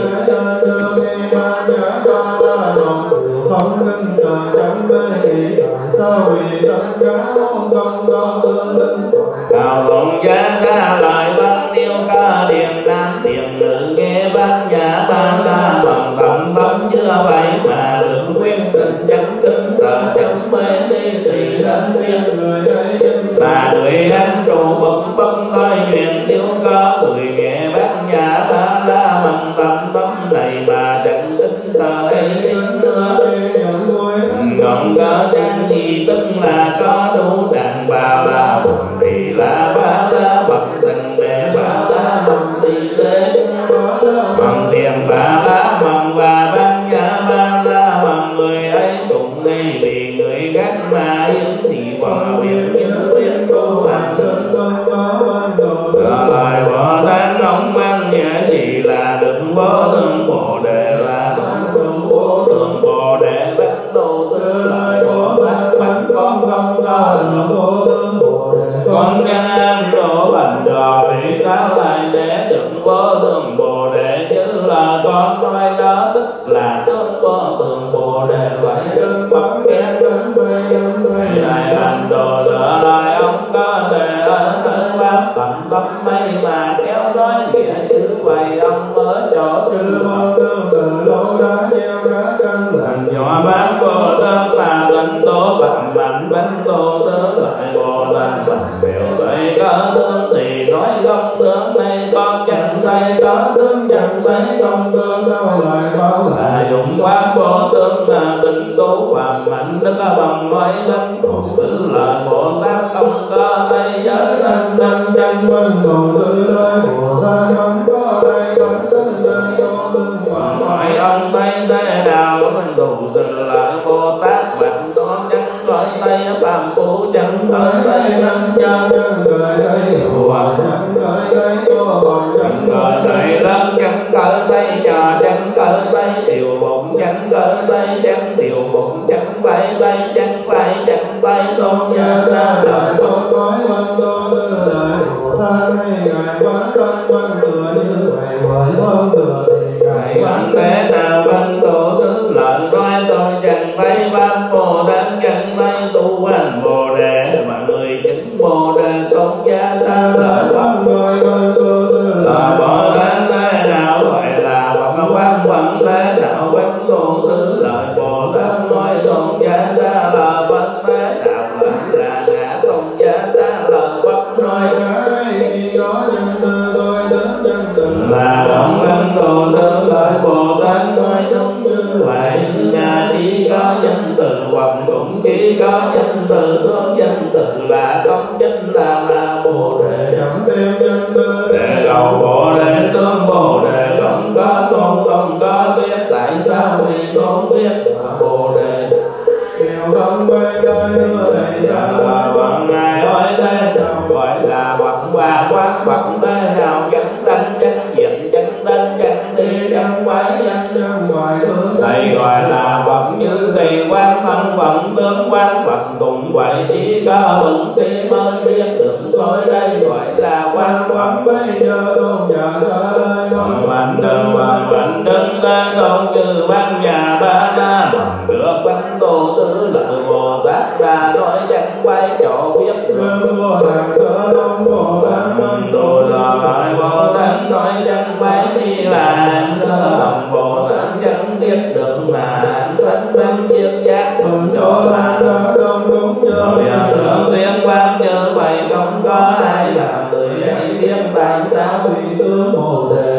không nên sợ chẳng mê nghĩ. Tại sao? Vì tất cả không có tương linh. Cao luận giá ra lời văn yêu ca điền nam tiền nữ nghe bát nhã ba la bằng tâm tâm như vậy mà được quyết định chẳng kinh sợ chẳng mê đi thì đến biết người ấy là người anh trụ bậc bất thôi duyên nếu có người nghe bát nhã ba la bằng tâm tâm này mà chẳng kinh sợ ấy tin nữa. Ngọn có trang gì tức là có đủ đàn ba la bằng thì là ba la bằng tình để ba la bằng tỷ lệ bằng tiền ba la bằng và ban nhã ba la bằng người ấy cũng ngay vì người khác mà yên thì quả việc như tuyên tu hành lời Bồ Tát ông ban nhã gì là được vô tương Bồ Đề là vô tương Bồ Đề bắt tu tư lời Bồ Tát bạch con không có được vô tương Bồ Đề con cho nên độ bành đò vì sao lại để được vô tương Bồ Đề như là con nói đó tức là tương vô tương Bồ Đề vậy đừng bắt kém đến bây này bành đồ tựa lời ông có thể ở nơi pháp tầm tâm mây mà kéo nói nghĩa chữ vậy ông ở chỗ trừ vô tương từ lâu đã gieo ra căn lành nhỏ bán Bồ Tát là tình tố bằng mạnh bánh tô tứ lại Bồ Tát bằng biểu vậy có tương thì nói không tướng này con chẳng tay có tướng chẳng tay không tướng sao lại có là dụng pháp Bồ Tương là tình tố bằng mạnh đức bằng nói bánh thù tứ lại Bồ Tát không có tay giới thanh thanh chân bánh thù tứ lại Bồ Tát không có tay bánh thanh chân có tương bằng nói ông tay thế nào bánh thù tứ lại Bồ Tát bạch toán chẳng gọi tay phạm phu chẳng gọi tay năm chân chẳng gọi tay hùa chẳng gọi tay cô chẳng gọi tay lớn chẳng gọi tay nhỏ chẳng gọi tay điều bụng chẳng gọi tay chẳng điều bụng chẳng phải tay chẳng phải chẳng tay tôn nhớ ra lời con nói văn tôn tư lời Bồ Tát hay ngài quán văn văn thừa như vậy bởi văn thừa thì ngài quán thế nào văn tổ thứ lời nói tôi chẳng thấy pháp Bồ Tát chẳng thấy tu hành Bồ Đề mà người chứng Bồ Đề tôn giá ta lời pháp gọi văn tổ thứ lời Bồ Tát thế nào gọi là văn quán văn thế nào văn tổ thứ lời Bồ Tát nói tôn giá ta lời văn thế nào là ngã tôn giá ta lời pháp nói ngã khi có nhân tư tôi tướng nhân từ là động văn tổ thứ lời Bồ Tát nói đúng như vậy ngã chỉ có nhân từ hoặc cũng chỉ có nhân từ tướng nhân từ là không chính là Bồ Đề chẳng thêm nhân từ để cầu Bồ Đề tướng Bồ Đề không có tôn không có biết tại sao vì tôn biết là Bồ Đề điều không quay tới đưa này ra là bằng ngài hỏi thế nào gọi là bằng ba quán bằng thế nào chẳng sanh chẳng diệt chẳng đến chẳng đi chẳng quái chẳng ngoài hướng đây gọi là bằng như kỳ quan thân vận tướng quan vật cùng vậy chỉ có bậc trí mới biết được tôi đây gọi là quan quán bây giờ tôn giả ra đây bằng đừng ta tôn như ban nhà ba la bằng được bánh tô tứ lợi Bồ Tát đã nói chẳng phải chỗ biết được Bồ Tát cơ đông Bồ Tát văn đồ lợi Bồ Tát nói chẳng phải đi là lòng Bồ Tát chẳng biết được mà thánh văn viên giác mừng cho là không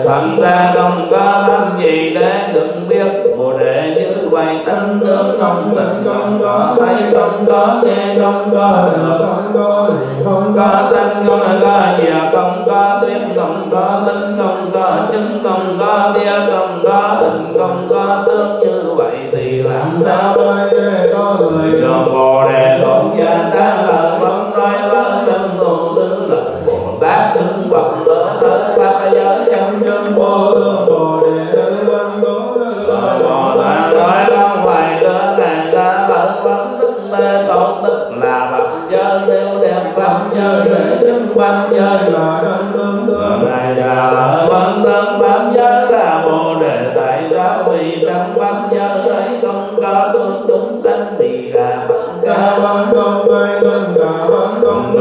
Thần ra không có pháp gì để được biết. Bồ đề như vậy tánh tướng không tịnh, không có thấy, không có nghe, không có được, không có liền không có sanh, không có diệt, không có tuyết, không có tính, không có chứng, không có bia, không có hình, không có tướng. Như vậy thì làm sao ai sẽ có người được Bồ đề tôn giả ta lời vẫn nói lời chân tu tứ lời Bồ Tát đứng vọng ở nơi pháp giới chân chân vô tương. Bồ đề tứ văn tố Lời Bồ Tát nói không phải cơ ngài ta lời vẫn đức tê tôn, tức là pháp giới nếu đem pháp giới để chứng pháp giới là đấng tương tương. ngài già lời vẫn tương pháp giới là Bồ đề. Tại sao vì trong pháp giới ấy không có tương chúng sanh, vì là bất Cả ca văn công vây tất cả văn công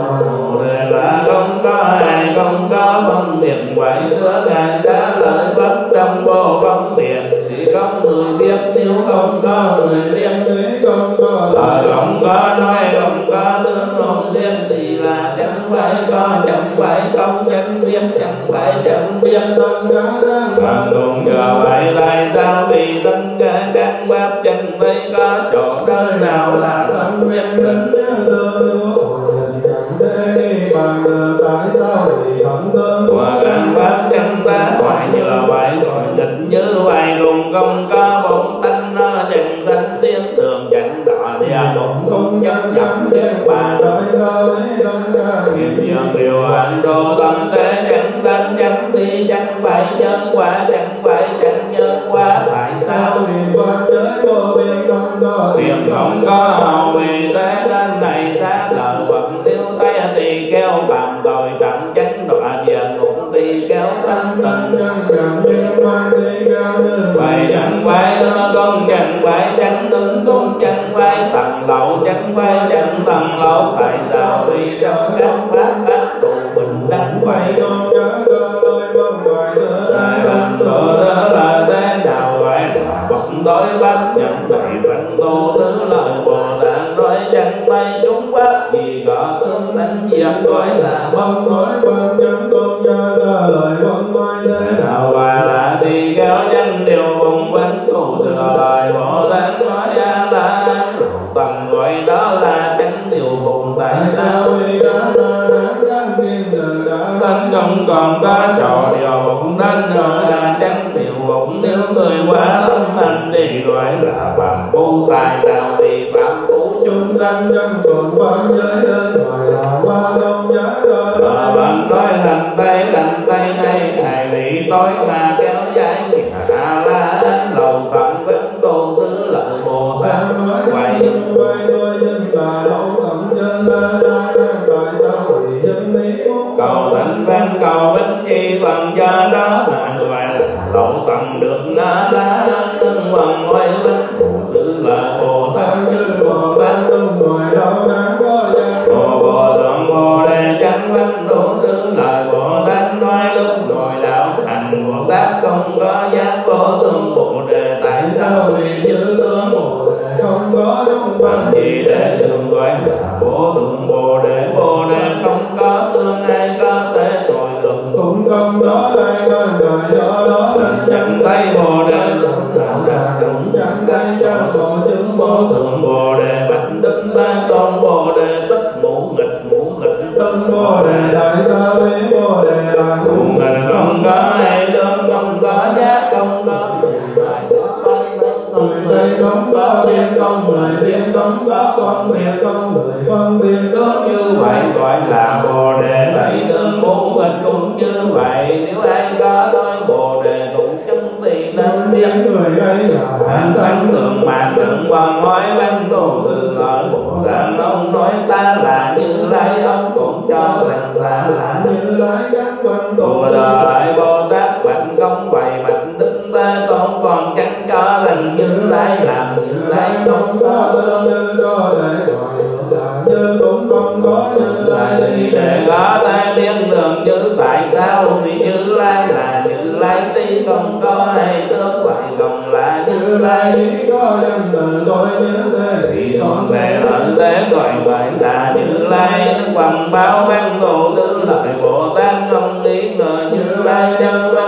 Bồ đề là không có ai, không có phân biệt. Vậy nữa ngài trả lời bất trong vô phân biệt, thì không người biết nếu không có người biết. nếu không có Lời không có nói, không có tương hồn liên, thì là chẳng phải có, chẳng phải không, chẳng biết, chẳng phải chẳng biết. tất cả các Bằng cùng giờ vậy tại sao vì tất cả các pháp chẳng thấy có chỗ nơi nào là tâm viên đến nhớ tương nữa. Hồi lần chẳng thể đi bằng được, tại sao vì không tương của các pháp chẳng ta phải nhờ vậy rồi nghịch như vậy cùng không có bổn tánh nó chẳng sanh tiếng thường chẳng đọa địa bụng cũng chẳng chẳng biết bà tại sao lấy tất cả nghiệp dường điều hành đồ tận thế chẳng đến chẳng đi, chẳng phải nhân quả, chẳng phải chẳng nhân quả. Tại sao vì quan giới vô biên không có tiền không có hậu, vì thế nên này ta lời vật nếu thấy thì kéo phạm tội trọng chánh đọa địa ngục thì kéo thanh tịnh. chẳng biết quan đi cao như Vậy chẳng phải công chẳng phải chẳng ứng cũng chẳng phải tầng lậu, chẳng phải chẳng tầng lậu. Tại sao vì trong các pháp ác tù bình đẳng vậy không cả cơ đôi vâng ngoài nữa đại bằng tổ đó là thế nào vậy là bậc tối bát nhận đầy văn tu tứ lời Bồ Tát nói chẳng phải chúng pháp gì có tương sanh diệt gọi là bất vâng nói vâng chẳng tôn gia ra lời vâng nói thế nào và là thì kéo chân điều vùng vẫn tu thừa lời Bồ Tát nói là tầng gọi đó là chánh điều vùng. Tại sao vì đã đáng tiên giờ đã thân không còn có trò điều bụng đến nữa là chánh điều bụng. Nếu người quá lâm hành thì gọi là phàm phu. Tại sao vì phàm phu chúng sanh chẳng còn quan giới đến ngoài là ba tôn giá ra bạn nói lành tay này thầy bị tối mà kéo dài hạ la lầu tận vẫn tu xứ lợi Bồ Tát nói vậy vậy tôi nhân là lâu tận chân la tại sao vì nhân lý cầu tịnh văn cầu bích chi bằng cho đó là vậy là lậu tận được na la nâng bằng ngôi vinh thủ xứ là Bồ Tát như Bồ Tát tung ngoài đâu đã có gia Bồ Thượng Bồ Đề chánh văn tu xứ lời Bồ Tát nói lúc ngồi đạo hành Bồ Tát không có giác Bồ Thượng Bồ Đề. Tại sao vì như tướng Bồ Đề không có đúng văn gì để đường gọi là Bồ Thượng Bồ Đề. Bồ Đề không có tương ai có thể rồi được cũng không có ai bên đời do đó nên chẳng thấy Bồ Đề tưởng đạo ra cũng chẳng thấy cha Bồ chứng Bồ Bồ Thượng Bồ Đề bạch đức ta tôn Bồ Đề tất mũ nghịch Tân Bồ Đề tại sao lấy Bồ Đề là mũ nghịch không có ai đơn, không có giác, không có đại đức không người đây không có biết không người biết không có phân biệt không người phân biệt tướng như vậy gọi là Bồ Đề. Lấy đường mũ nghịch cũng như vậy. Nếu ai có đôi Bồ Đề cũng chứng thì nên biết người ấy là Hạnh tánh tượng mạn đừng bằng nói văn tu từ lời Bồ Tát. Ông nói ta là Như Lai, ông cũng cho rằng ta là như lai các văn tu tu lời Bồ Tát bạch không vậy bạch đức ta tôn còn chẳng cho rằng Như Lai làm Như Lai không có tương. như có để gọi được là như cũng không có như lai Thì để có ta biết đường như tại sao vì Như Lai là Như Lai trí không có ai tướng vậy không là Như Lai. chỉ có nhân từ tôi như thế Thì còn về lợi thế gọi là Như Lai. Đức bằng báo văn tu tứ lợi Bồ Tát không nghĩ ngờ Như Lai chân văn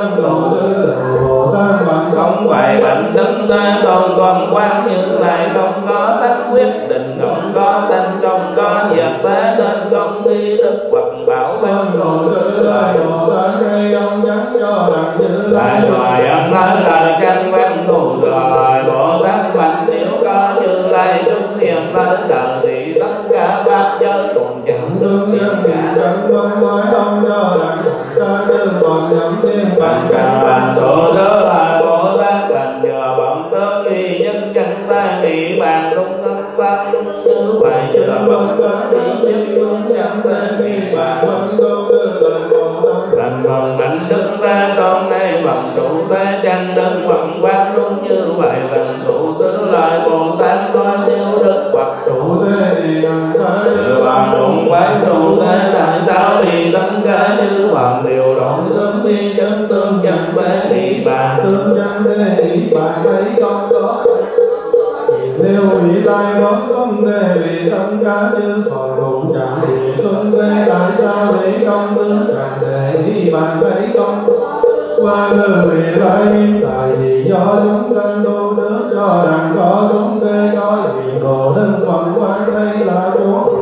Tăng Tổ Sư Lợi Bồ Tát Bằng không phải bạch Đức Thế Tôn còn quan Như Lai, không có tánh quyết định, không có sanh, không có diệt, thế nên không nghi đức Phật bảo Tăng Tổ Sư Lợi Bồ Tát gây ông nhắn cho rằng Như Lai rồi ông nói lời chân văn thù rồi Bồ Tát bạch nếu có Như Lai xuất hiện nơi đời thì tất cả pháp giới cùng chẳng xuất hiện cả. ông cho rằng xa như còn nhắm thiên Bằng càng bằng Tổ Sư Lợi Bồ Tát bạch nhờ bọn tớp đi nhân chân ta nghĩ bàn đúng thân ta đúng như vậy nhờ bọn tớp đi nhân đúng chân ta nghĩ bàn Tăng Tổ Sư Lợi Bồ Tát thành phần mạnh đức ta con nay bằng trụ thế chân đơn bằng pháp đúng như vậy thành trụ tứ lại Bồ Tát nói nếu đức Phật trụ thế thì làm sao như bằng đúng với trụ thế tại sao vì tất cả như bằng điều đổi tương vi chân tương chân tế thì bàn tương chân thế thì bạn thấy không có nếu bị tai bóng không thể vì tất cả như còn đủ chẳng thì xuân thế tại sao để công tương chẳng để thì bạn thấy không qua người vì lai hiện tại vì do chúng sanh tu nước cho rằng có sống thế có vì đồ đơn phần quan đây là chúa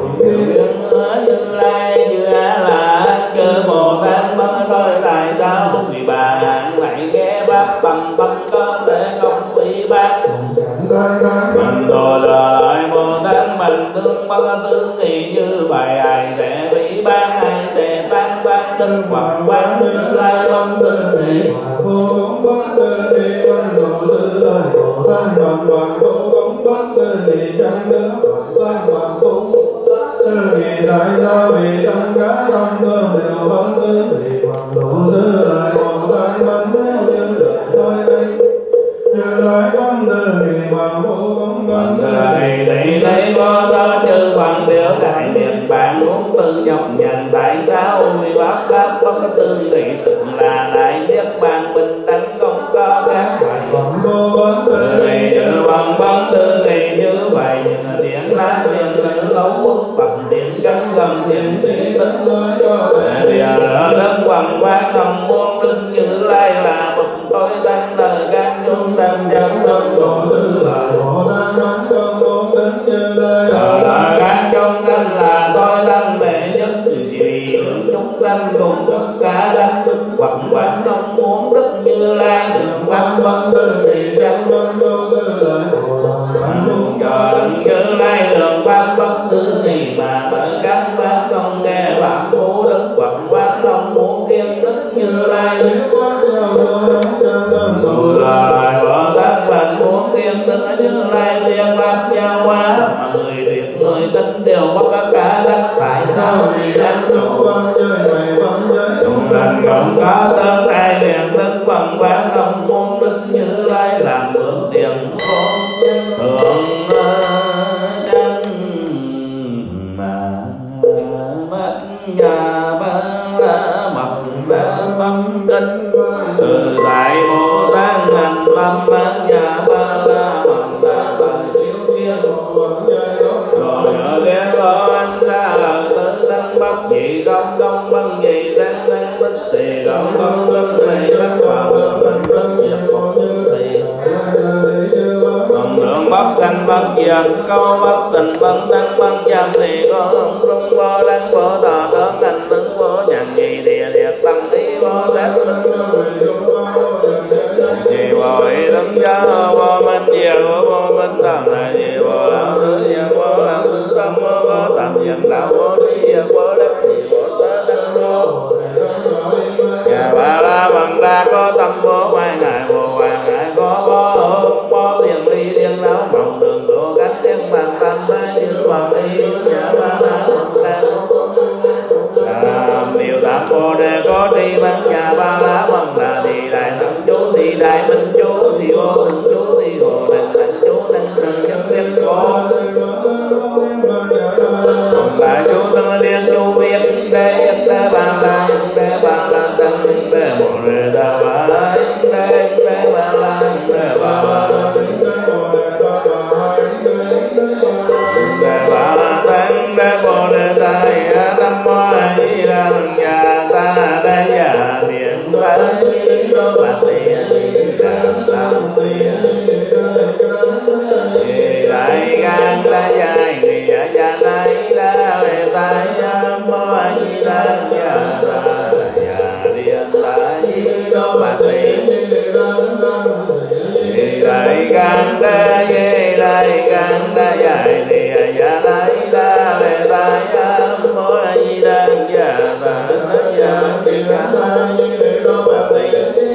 Như Lai như là anh cơ Bồ Tát mới tôi tại sao vì bạn lại nghe pháp tầm tâm có thể không phi bác mình đồ lại Bồ Tát mình đương bất tư nghị như vậy ai sẽ bị ban ai sẽ tan đức Phật ban Như Lai bất tư nghị vô cũng bất tư nghị văn đồ sư lợi Bồ Tát bằng bằng vô cũng bất tư nghị chẳng đức Phật ban bằng cũng tư nghị tại sao vì tất cả tâm tương đều bất tư nghị bằng đồ sư lợi Bồ Tát bằng nếu như lợi tôi đây Như Lai bất tư nghị bằng vô cũng bất tư nghị thì đây có do chư phần đều đại niệm bạn muốn tự nhập nhận tại sao vì bác tát bất tư nghị thực là đại niết bàn bình đẳng không có khác phải vô bất tư nghị như bằng bất tư nghị như vậy nhưng tiếng lan tiếng nữ lâu quốc phẩm tiếng cắn gầm tiếng tí tất nói cho bây giờ đất hoàng quan thầm muôn đức Như Lai là bậc tối tăng lời các chúng tăng chẳng tâm Tổ Sư Lợi Bồ Tát bắn con tôn đức Như Lai là các chúng tăng là tối tăng đệ nhất vì hướng chúng sanh cùng tất cả đắc đức Phật quán không muốn đức Như Lai được pháp bất tư thì chẳng Văn Tổ Sư Lợi Bồ Tát bắn con cho đức Như Lai được pháp bất tư thì mà bởi các pháp không nghe pháp của đức Phật quán không muốn kiên đức Như Lai rồi Bồ Tát mình muốn kiên đức Như Lai liên pháp giao hóa mà người tuyệt người tính đều bất cả đắc tại sao vì đắc Chúng văn giới mày văn giới chúng sanh không có tương thay liền đức Phật quán không muốn đức Như Lai làm bước điện thượng chân mà mất nhà ba la mật đã tâm kinh từ đại Bồ Tát thành tâm mất nhà ba la mật đã tại chiếu kiến rồi ở ghé có anh ra lời tứ thân bất dị không công bất dị sang thân bất tỳ không công bất này bất vào được thân bất diệt không như tỳ không lượng bất sanh bất diệt câu bất tình bất thân bất dâm thì có không trung vô đăng vô tòa tướng hành ứng vô nhận gì địa liệt tâm ý vô giác tinh thì vô ý tâm cho vô minh diệt vô minh tâm là gì vô lão nữ diệt vô lão nữ tâm vô tập diệt lão vô lý diệt vô đắc thì vô ta đắc vô nhà ba la bằng đa có tâm vô hoài ngại vô hoài ngại có vô tiền ly điên lão mộng đường độ cách điên bàn tâm ta như bằng đi nhà ba la bằng đa điều tam bồ đề có tri ban nhà ba la bằng đà thì đại thắng chú thì đại minh chú thì vô thường chú thì hồ đăng đẳng chú đăng trần nhân thiên khổ đại chú tương liên chú viết đế ban la tăng đế bồ đề đà ba đế ban la đế ba la đế ba la tăng đế bồ đề đại nam mô a di đà nhà ta đây già điện tới đại gan la dài ni ya nay la le tai mo di đà ya ra ya liên la di đô bà tỳ đại gan la ye đại gan la dài ni ya nay la le tai mo di đà ya ra ya liên la di đô bà tỳ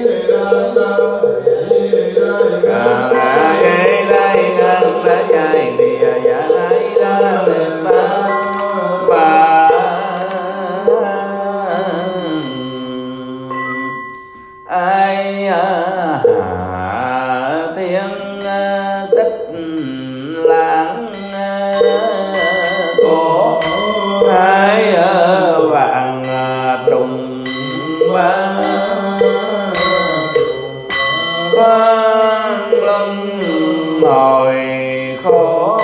dài thì ya nay la le ta ba ai thiên xích lãng cổ thái vạn trùng ba con lâm hồi khổ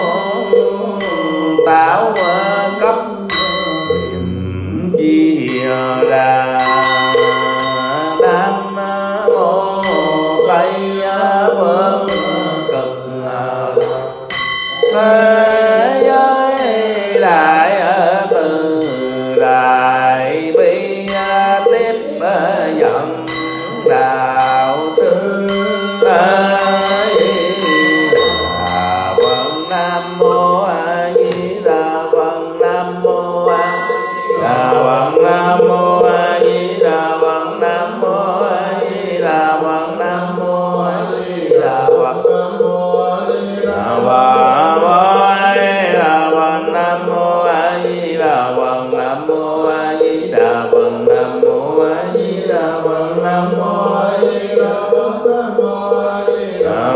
tạo cấp niệm chi đà nam mô tây phương cực thế giới đại từ đại bi tiếp dẫn đạo sư Nam mô A Di Đà Phật Nam mô A Di Đà Phật Nam mô A Di Đà Phật Nam mô A Di Đà Phật Nam mô A Di Đà Phật Nam mô A Di Đà Phật Nam mô A Di Đà Phật Nam mô A Di Đà Phật Nam mô A Di Đà Phật Nam mô A Di Đà Phật Nam mô A Di Đà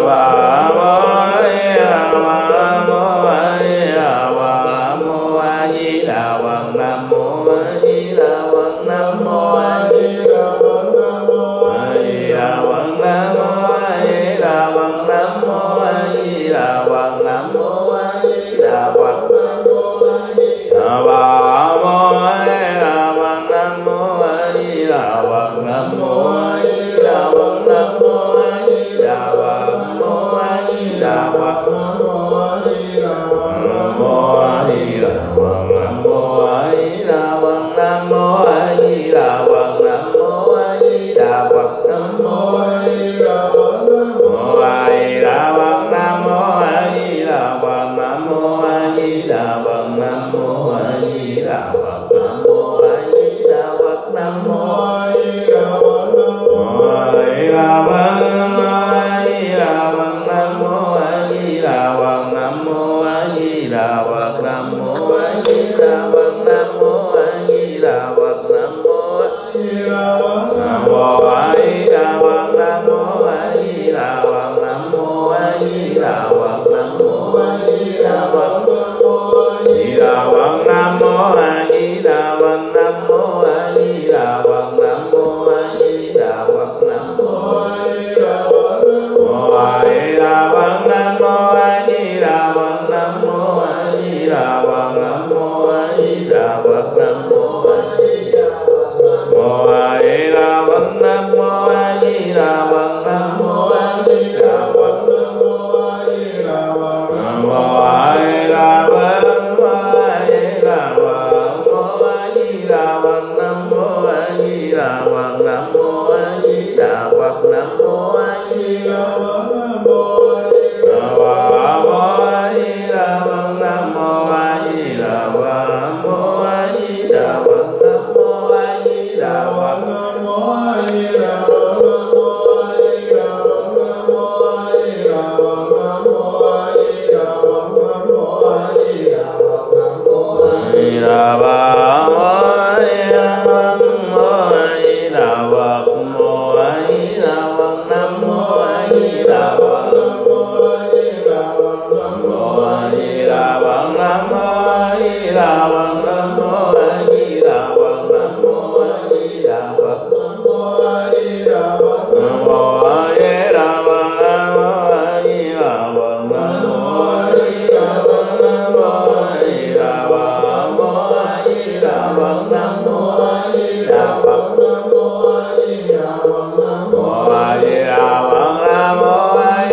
Nam mô A Di Đà Phật Nam mô A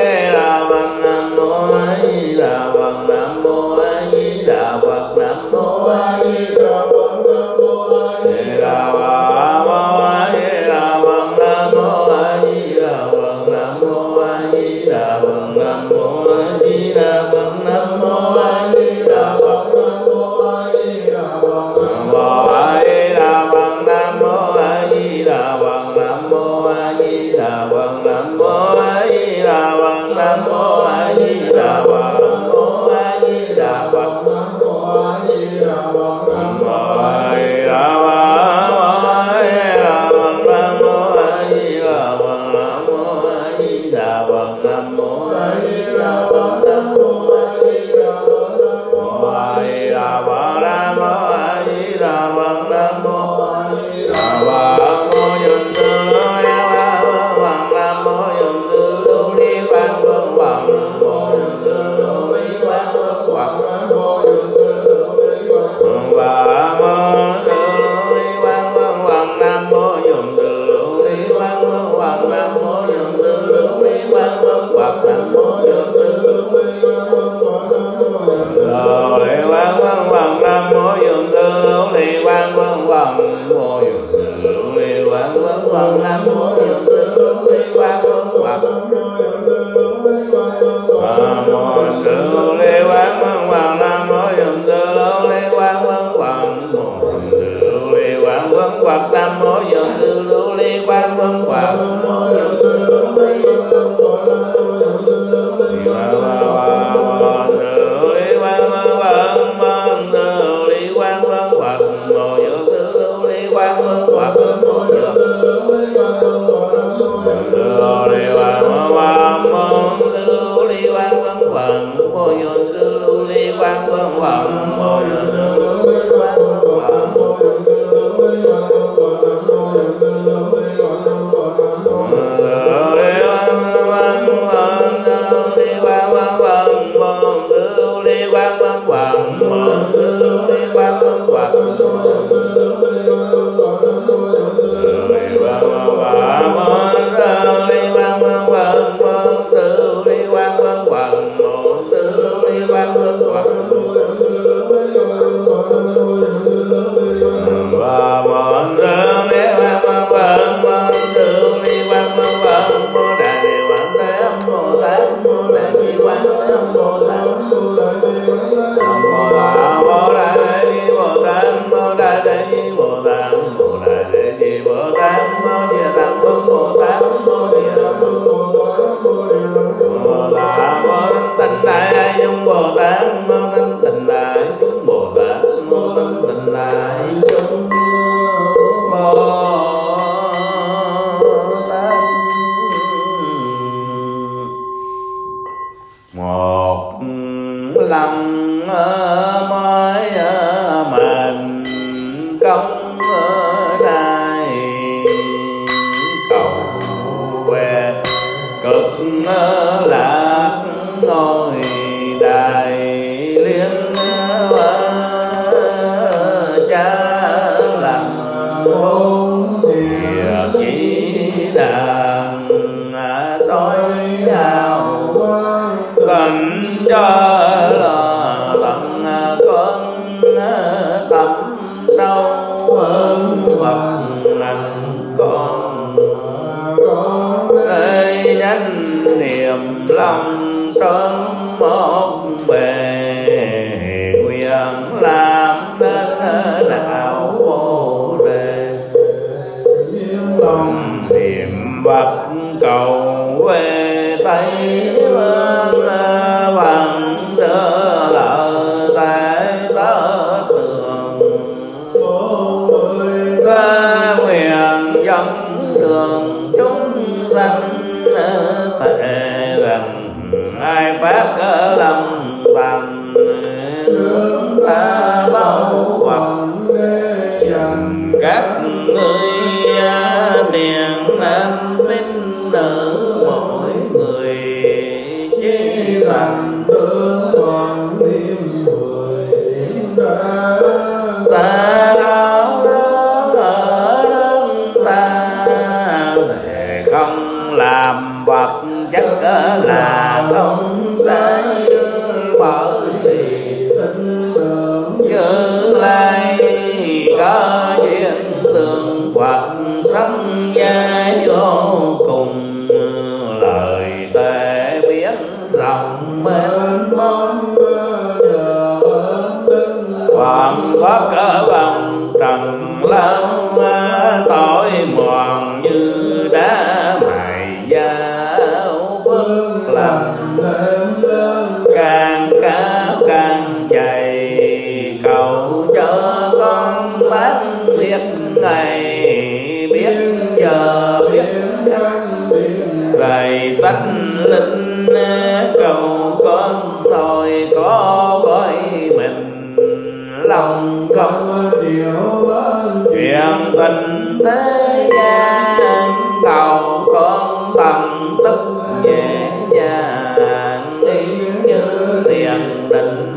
càng cao càng dày cầu hậu cho con tác biết ngày biết giờ biết rày tánh linh cầu con thôi có gọi mình lòng không chuyện tình thế gian cầu con tầm tức nhẹ nhàng yên như tiền định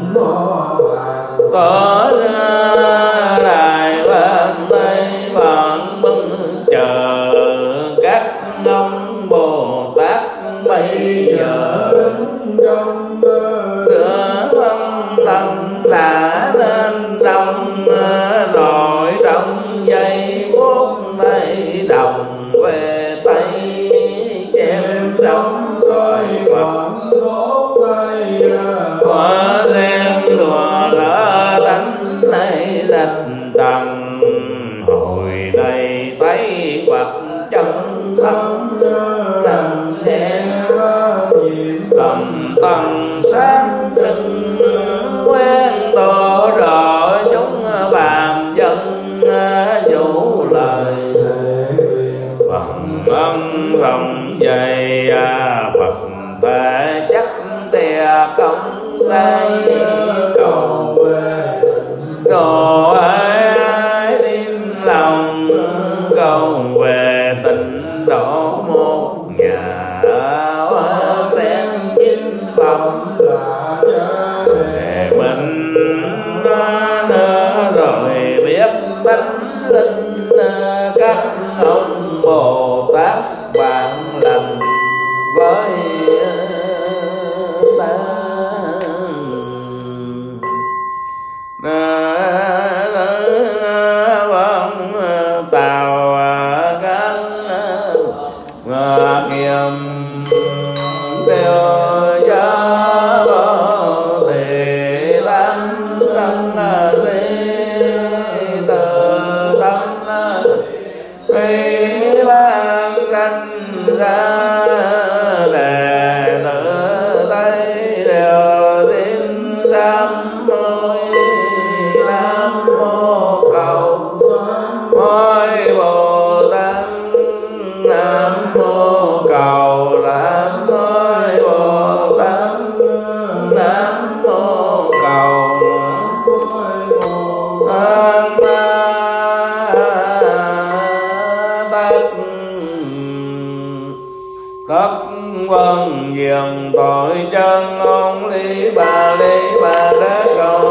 có đài bên tây vẫn bưng chờ các ông Bồ Tát bây giờ đưa tâm đã lên đông rồi trong giây phút này đồng về Tây xem trong coi Phật có xem đùa lỡ tánh này rạch tầng hồi đây thấy Phật chân tâm làm nghe tầm tầng sáng trưng quen tổ rồi chúng bàn dân vũ lời phần ân rộng dày Phật thể chắc tìa công sai cầu về đồ ai tin lòng cầu về tịnh độ một nhà xem chính phẩm về mình nữa rồi biết tánh linh các ông Bồ Tát bạn lành với ta tàu cánh kiềm đều cho thì tâm sanh từ tâm khi ban sanh ra đề tự Tây đều xin sám hối Nam mô cầu hối Bồ Tát Nam mô cầu Nam hối Bồ Tát Nam mô cầu Nam tất vân dường tội chân ôn lý bà đã cầu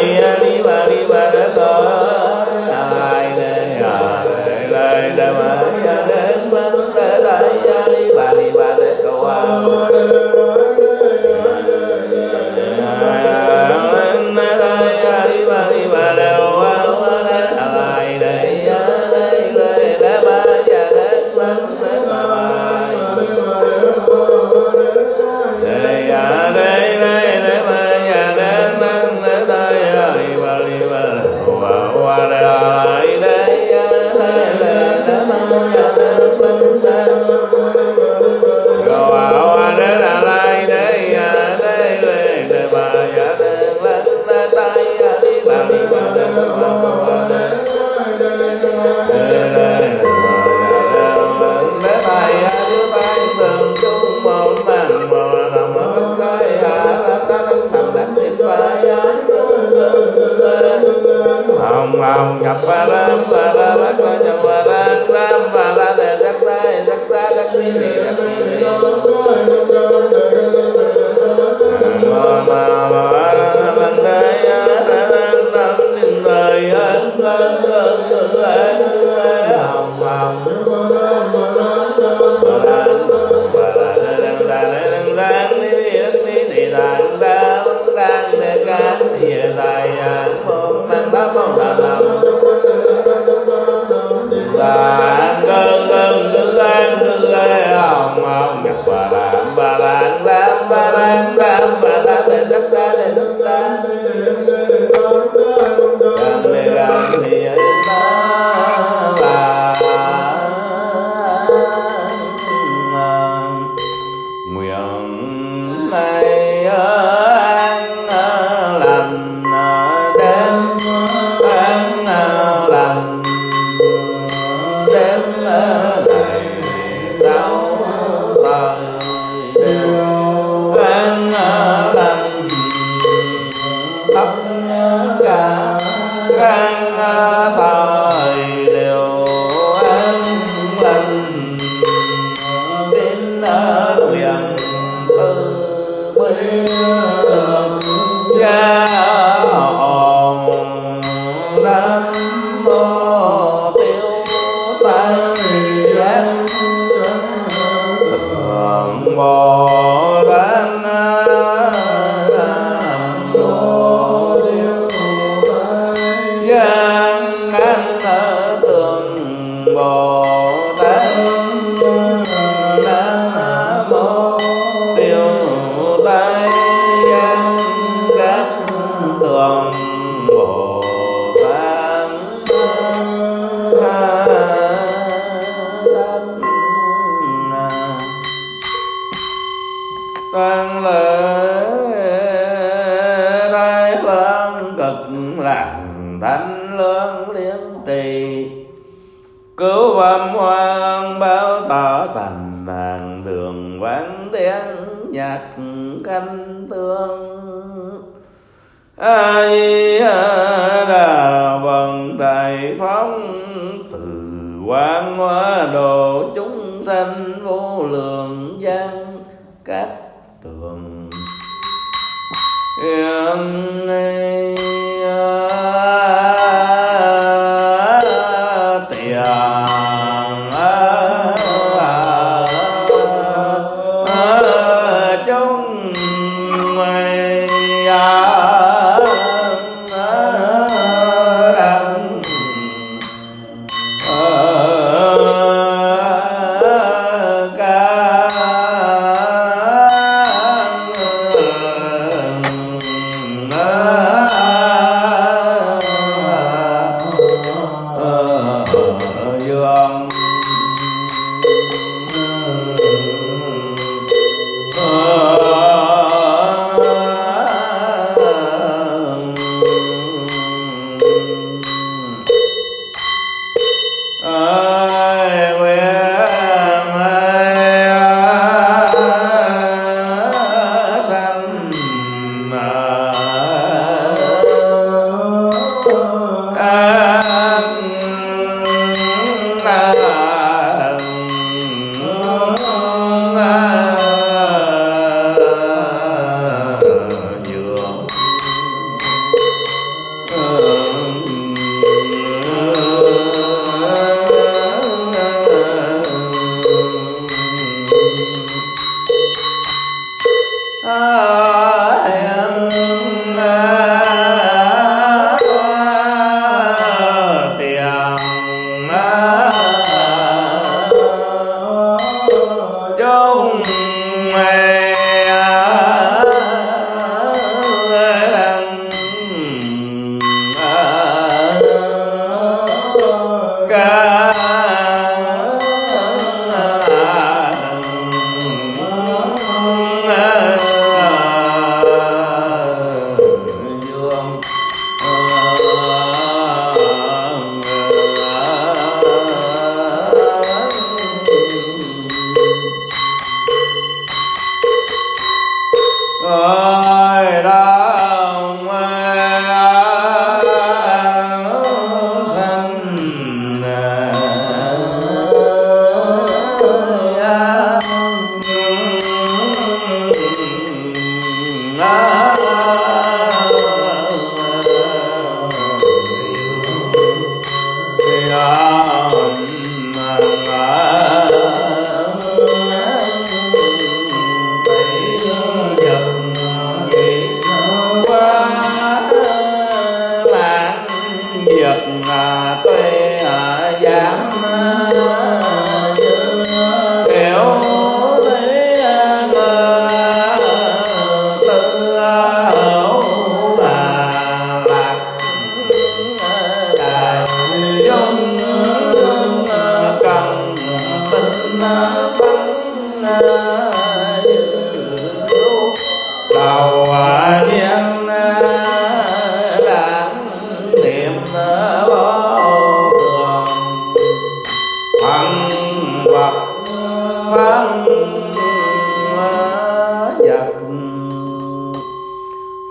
Hãy subscribe Om nhập ba ram ba ra bát ba nhập ba ram ba ra đề sắc sa đắc ti ni đắc ti ni ma ma ma ra ban đây ra nam linh đời an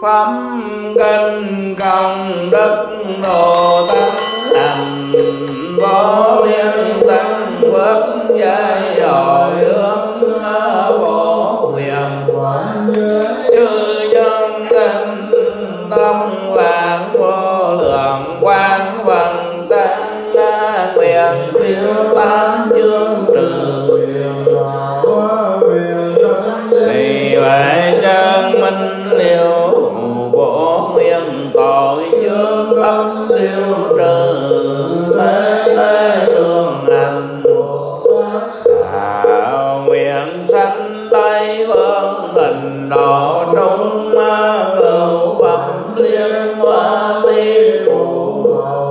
phẩm kinh công đức đồ tăng hành vô biên tăng quốc giai hội hướng bổ nguyện chư nhân linh tâm vạn vô lượng quang vần sanh nguyện tiêu tam chương trừ vì vậy chân minh liễu bổ nguyên tội chương tâm tiêu trừ thế thế tương hành đạo nguyện sanh tây phương tình độ trung cửu phẩm liên hoa tiên phụ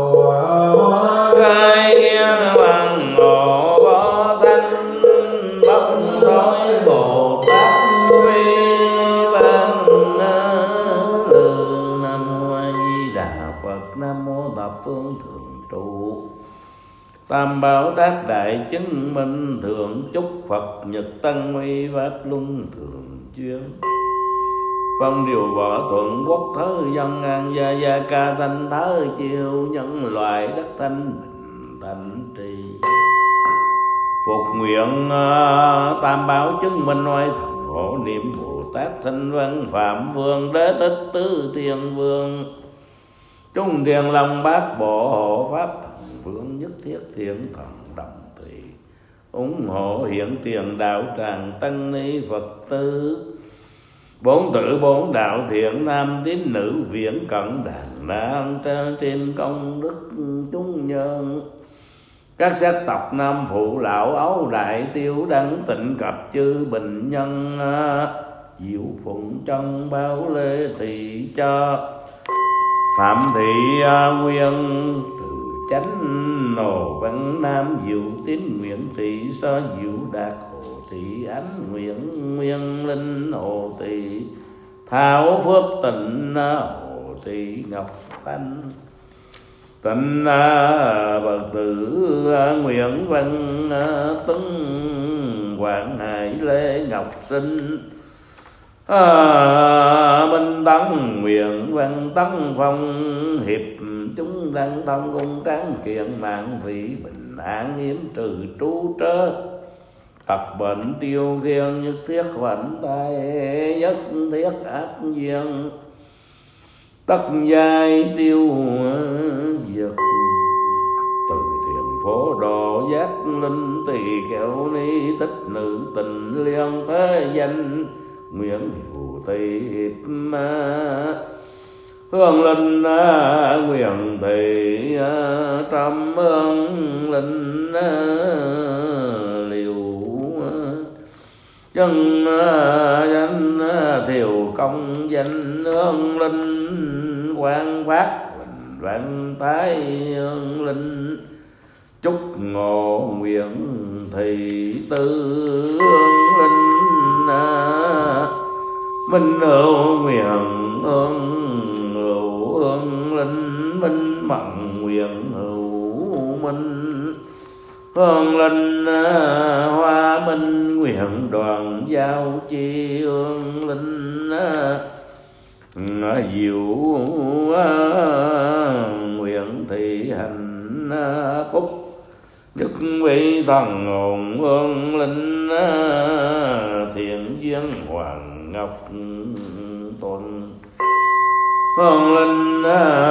khai yên bằng ngộ vô sanh bất tối bồ tát quy văn lư. Nam mô A Di Đà Phật. Nam mô Thập Phương Thượng Trụ Tam Bảo Tác Đại Chứng Minh Thượng Chúc Phật Nhật Tăng Nguy Pháp Luân Thường Chuyên phong điều võ thuận quốc thớ dân an gia gia ca thanh thớ chiêu nhân loại đất thanh bình thành trì phục nguyện tam bảo chứng minh oai thần hộ niệm Bồ Tát Thanh Văn Phạm Vương Đế Thích Tứ Thiên Vương Trung Thiền Long Bát Bộ Hộ Pháp Thần Vương Nhất Thiết Thiện Thần Đồng Thủy ủng hộ hiện tiền đạo tràng tăng ni Phật tử bốn tự bốn đạo thiện nam tín nữ viễn cận đàn nam trên công đức chúng nhân các sắc tộc nam phụ lão ấu đại tiêu đăng tịnh cập chư bình nhân diệu phụng chân báo lê thị cho phạm thị nguyên từ chánh nồ văn nam diệu tín nguyện thị so diệu đạt hồ thị ánh nguyện nguyên linh hồ thị thảo phước tịnh hồ thị ngọc thanh tịnh Phật tử nguyện văn tấn Hoàng Hải Lê Ngọc Sinh Minh Tấn nguyện văn tấn phong hiệp chúng đăng thông cung tráng kiện mạng vị bình an yếm trừ trú trớ tật bệnh tiêu khiên nhất thiết hoành tai nhất thiết ác duyên tất giai tiêu diệt từ thiền phố độ giác linh tỳ kheo ni tích nữ tình liên thế danh nguyện hiệu tỳ hiệp hương linh nguyện thị trăm hương linh liều chân danh thiều công danh hương linh quan phát huỳnh vạn thái hương linh chúc ngộ nguyện thị tư hương linh minh hữu nguyện hương linh minh mặn nguyện hữu minh hương linh hoa minh nguyện đoàn giao chi hương linh diệu nguyện thị hành phúc đức vị thần hồn hương linh thiện duyên hoàng ngọc tuần hương linh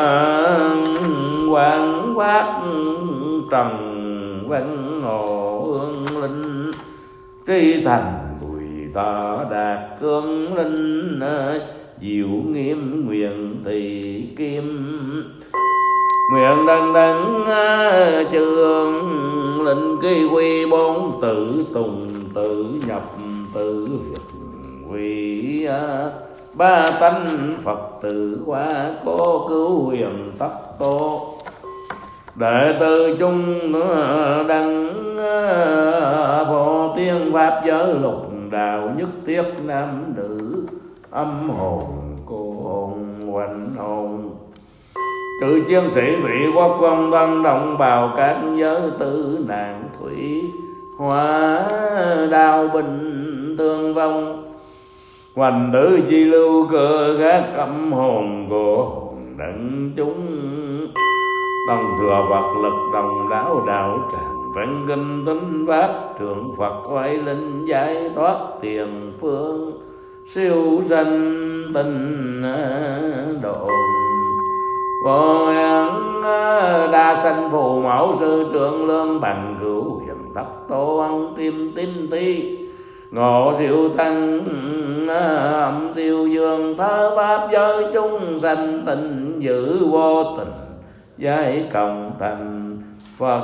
quang phát trần văn hồ hương linh tri thành bùi tọa đạt cương linh diệu nghiêm nguyện thị kim nguyện đăng đăng trường linh ký quy bốn tự tùng tự nhập tự việt quy ba tánh Phật tử qua cố cứu huyền tắc tô đệ tử chung đăng phổ tiên pháp giới lục đạo nhất thiết nam nữ âm hồn cô hồn hoành hồn cử chiến sĩ vị quốc công tăng đồng bào các giới tử nạn thủy hóa đào bình thương vong Hoành tử chi lưu cơ các cấm hồn của hồn đấng chúng. Đồng thừa Phật lực đồng đạo đạo tràng văn kinh tính pháp trường Phật quay linh giải thoát tiền phương siêu sanh tinh đồn. Vô án đa sanh phù mẫu sư trưởng lương bằng cửu hiền thập tô ăn tim tín ti ngộ siêu tăng âm siêu dương thơ pháp giới chúng sanh tình giữ vô tình giải cộng thành Phật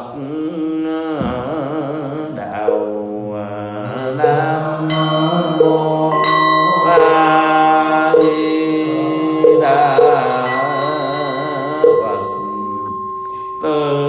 đạo. Nam mô A Di Đà Phật. Từ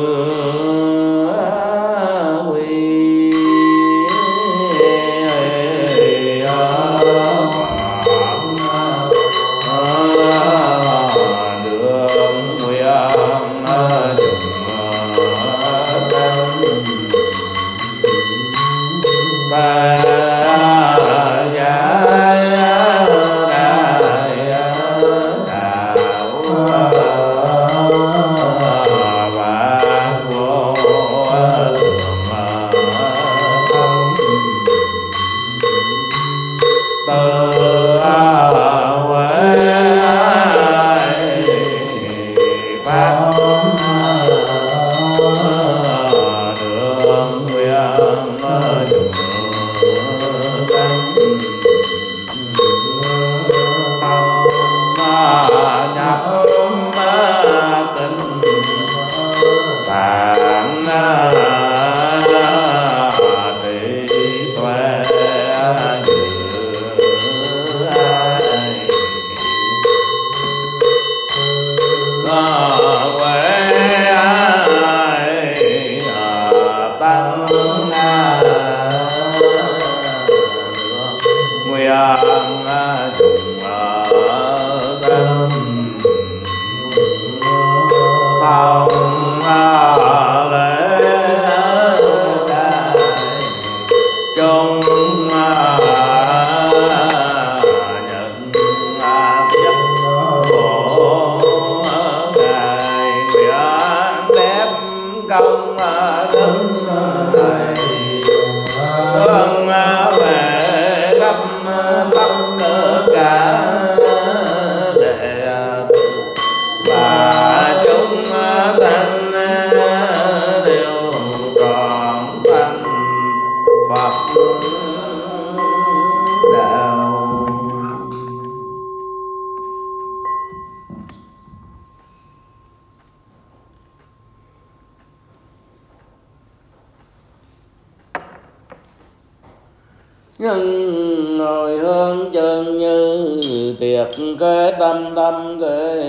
nhân ngồi hương chân như tiệc kế tâm tâm kế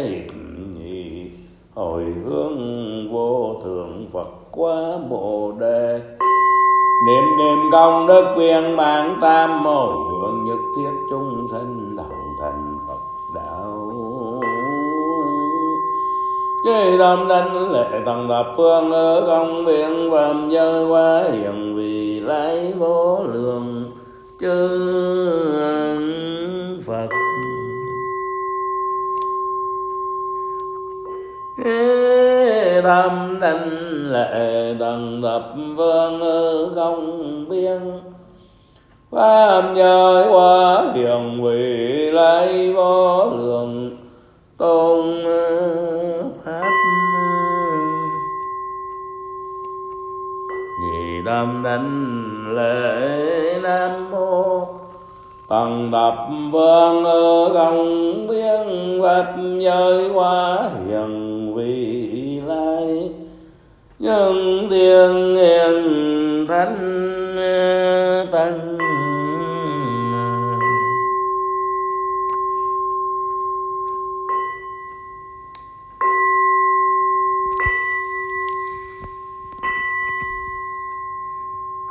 nhị hồi hướng vô thượng Phật quá Bồ Đề. Niệm niệm công đức viên mãn tam hồi hướng nhất thiết chúng sanh đồng thành Phật đạo. Chế tâm đánh lệ tầng thập phương ở công viện phạm giới quá hiền vì lấy vô lượng chư Phật. Tâm đánh lệ tầng thập phương ở công biên pháp giới quá hiền vị lấy vô lượng tôn pháp. Vì tâm đánh lễ nam mô tầng thập phương ở công biên pháp giới quá hiền vị lai nhân thiên hiền thánh